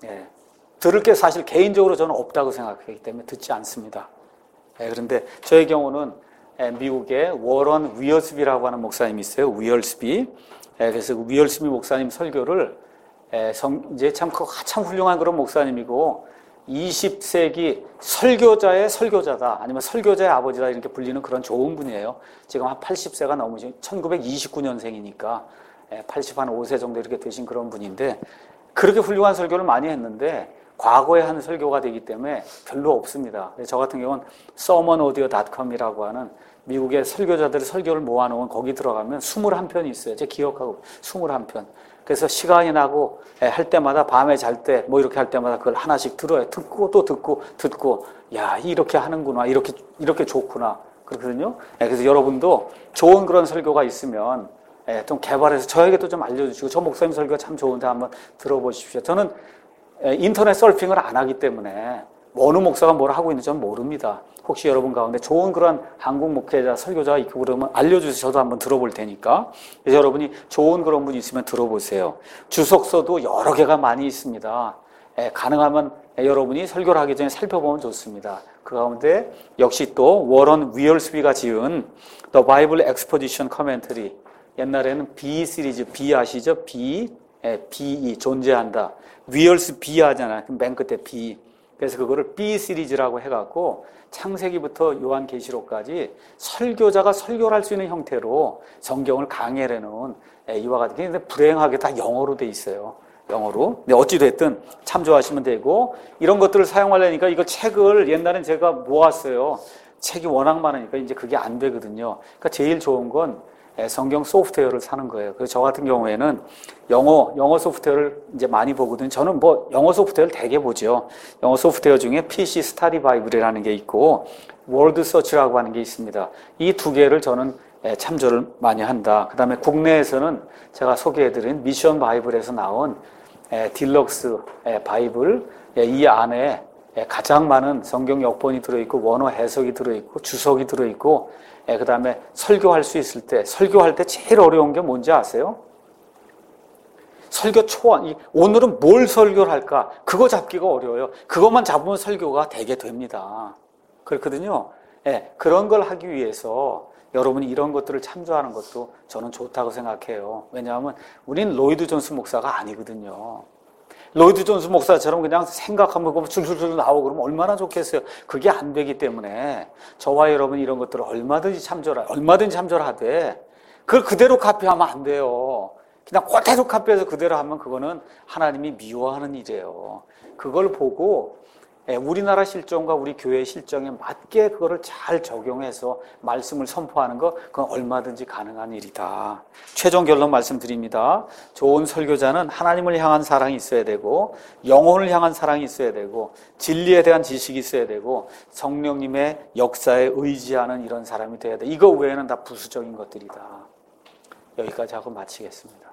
들을 게 사실 개인적으로 저는 없다고 생각하기 때문에 듣지 않습니다. 그런데 저의 경우는 미국의 워런 위얼스비라고 하는 목사님이 있어요. 위얼스비. 그래서 위얼스비 목사님 설교를 이제 참 훌륭한 그런 목사님이고 20세기 설교자의 설교자다 아니면 설교자의 아버지다 이렇게 불리는 그런 좋은 분이에요. 지금 한 80세가 넘으신 1929년생이니까 85세 정도 이렇게 되신 그런 분인데 그렇게 훌륭한 설교를 많이 했는데 과거에 한 설교가 되기 때문에 별로 없습니다. 저 같은 경우는 sermonaudio.com이라고 하는 미국의 설교자들의 설교를 모아놓은 거기 들어가면 21편이 있어요. 제가 기억하고 21편. 그래서 시간이 나고 할 때마다 밤에 잘 때 뭐 이렇게 할 때마다 그걸 하나씩 들어요. 듣고 또 듣고 야 이렇게 하는구나 이렇게 좋구나 그렇거든요. 그래서 여러분도 좋은 그런 설교가 있으면 좀 개발해서 저에게도 좀 알려주시고 저 목사님 설교가 참 좋은데 한번 들어보십시오. 저는 인터넷 서핑을 안 하기 때문에 어느 목사가 뭘 하고 있는지 저는 모릅니다. 혹시 여러분 가운데 좋은 그런 한국 목회자, 설교자가 있고 그러면 알려주세요. 저도 한번 들어볼 테니까. 그래서 여러분이 좋은 그런 분이 있으면 들어보세요. 주석서도 여러 개가 많이 있습니다. 가능하면 여러분이 설교를 하기 전에 살펴보면 좋습니다. 그 가운데 역시 또 워런 위얼스비가 지은 The Bible Exposition Commentary. 옛날에는 B 시리즈, B 아시죠? B, B, 존재한다. 위얼스 B 하잖아요. 맨 끝에 B. 그래서 그거를 B 시리즈라고 해갖고 창세기부터 요한계시록까지 설교자가 설교를 할 수 있는 형태로 성경을 강해내는 이와 같은 게 근데 불행하게 다 영어로 돼 있어요. 영어로. 근데 어찌됐든 참조하시면 되고 이런 것들을 사용하려니까 이거 책을 옛날엔 제가 모았어요. 책이 워낙 많으니까 이제 그게 안 되거든요. 그러니까 제일 좋은 건 성경 소프트웨어를 사는 거예요. 그래서 저 같은 경우에는 영어 소프트웨어를 이제 많이 보거든요. 저는 뭐 영어 소프트웨어를 되게 보죠. 영어 소프트웨어 중에 PC 스타디 바이블이라는 게 있고 월드 서치라고 하는 게 있습니다. 이 두 개를 저는 참조를 많이 한다. 그 다음에 국내에서는 제가 소개해드린 미션 바이블에서 나온 딜럭스 바이블, 이 안에 가장 많은 성경 역본이 들어있고 원어 해석이 들어있고 주석이 들어있고 그 다음에 설교할 수 있을 때, 설교할 때 제일 어려운 게 뭔지 아세요? 설교 초안, 오늘은 뭘 설교를 할까? 그거 잡기가 어려워요. 그것만 잡으면 설교가 되게 됩니다. 그렇거든요. 그런 걸 하기 위해서 여러분이 이런 것들을 참조하는 것도 저는 좋다고 생각해요. 왜냐하면 우린 로이드 존스 목사가 아니거든요. 로이드 존스 목사처럼 그냥 생각하면 줄줄줄 나오고 그러면 얼마나 좋겠어요. 그게 안 되기 때문에 저와 여러분이 이런 것들을 얼마든지 참조를 하되 그걸 그대로 카피하면 안 돼요. 그냥 그대로 카피해서 그대로 하면 그거는 하나님이 미워하는 일이에요. 그걸 보고 우리나라 실정과 우리 교회의 실정에 맞게 그거를 잘 적용해서 말씀을 선포하는 거, 그건 얼마든지 가능한 일이다. 최종 결론 말씀드립니다. 좋은 설교자는 하나님을 향한 사랑이 있어야 되고, 영혼을 향한 사랑이 있어야 되고, 진리에 대한 지식이 있어야 되고, 성령님의 역사에 의지하는 이런 사람이 돼야 돼. 이거 외에는 다 부수적인 것들이다. 여기까지 하고 마치겠습니다.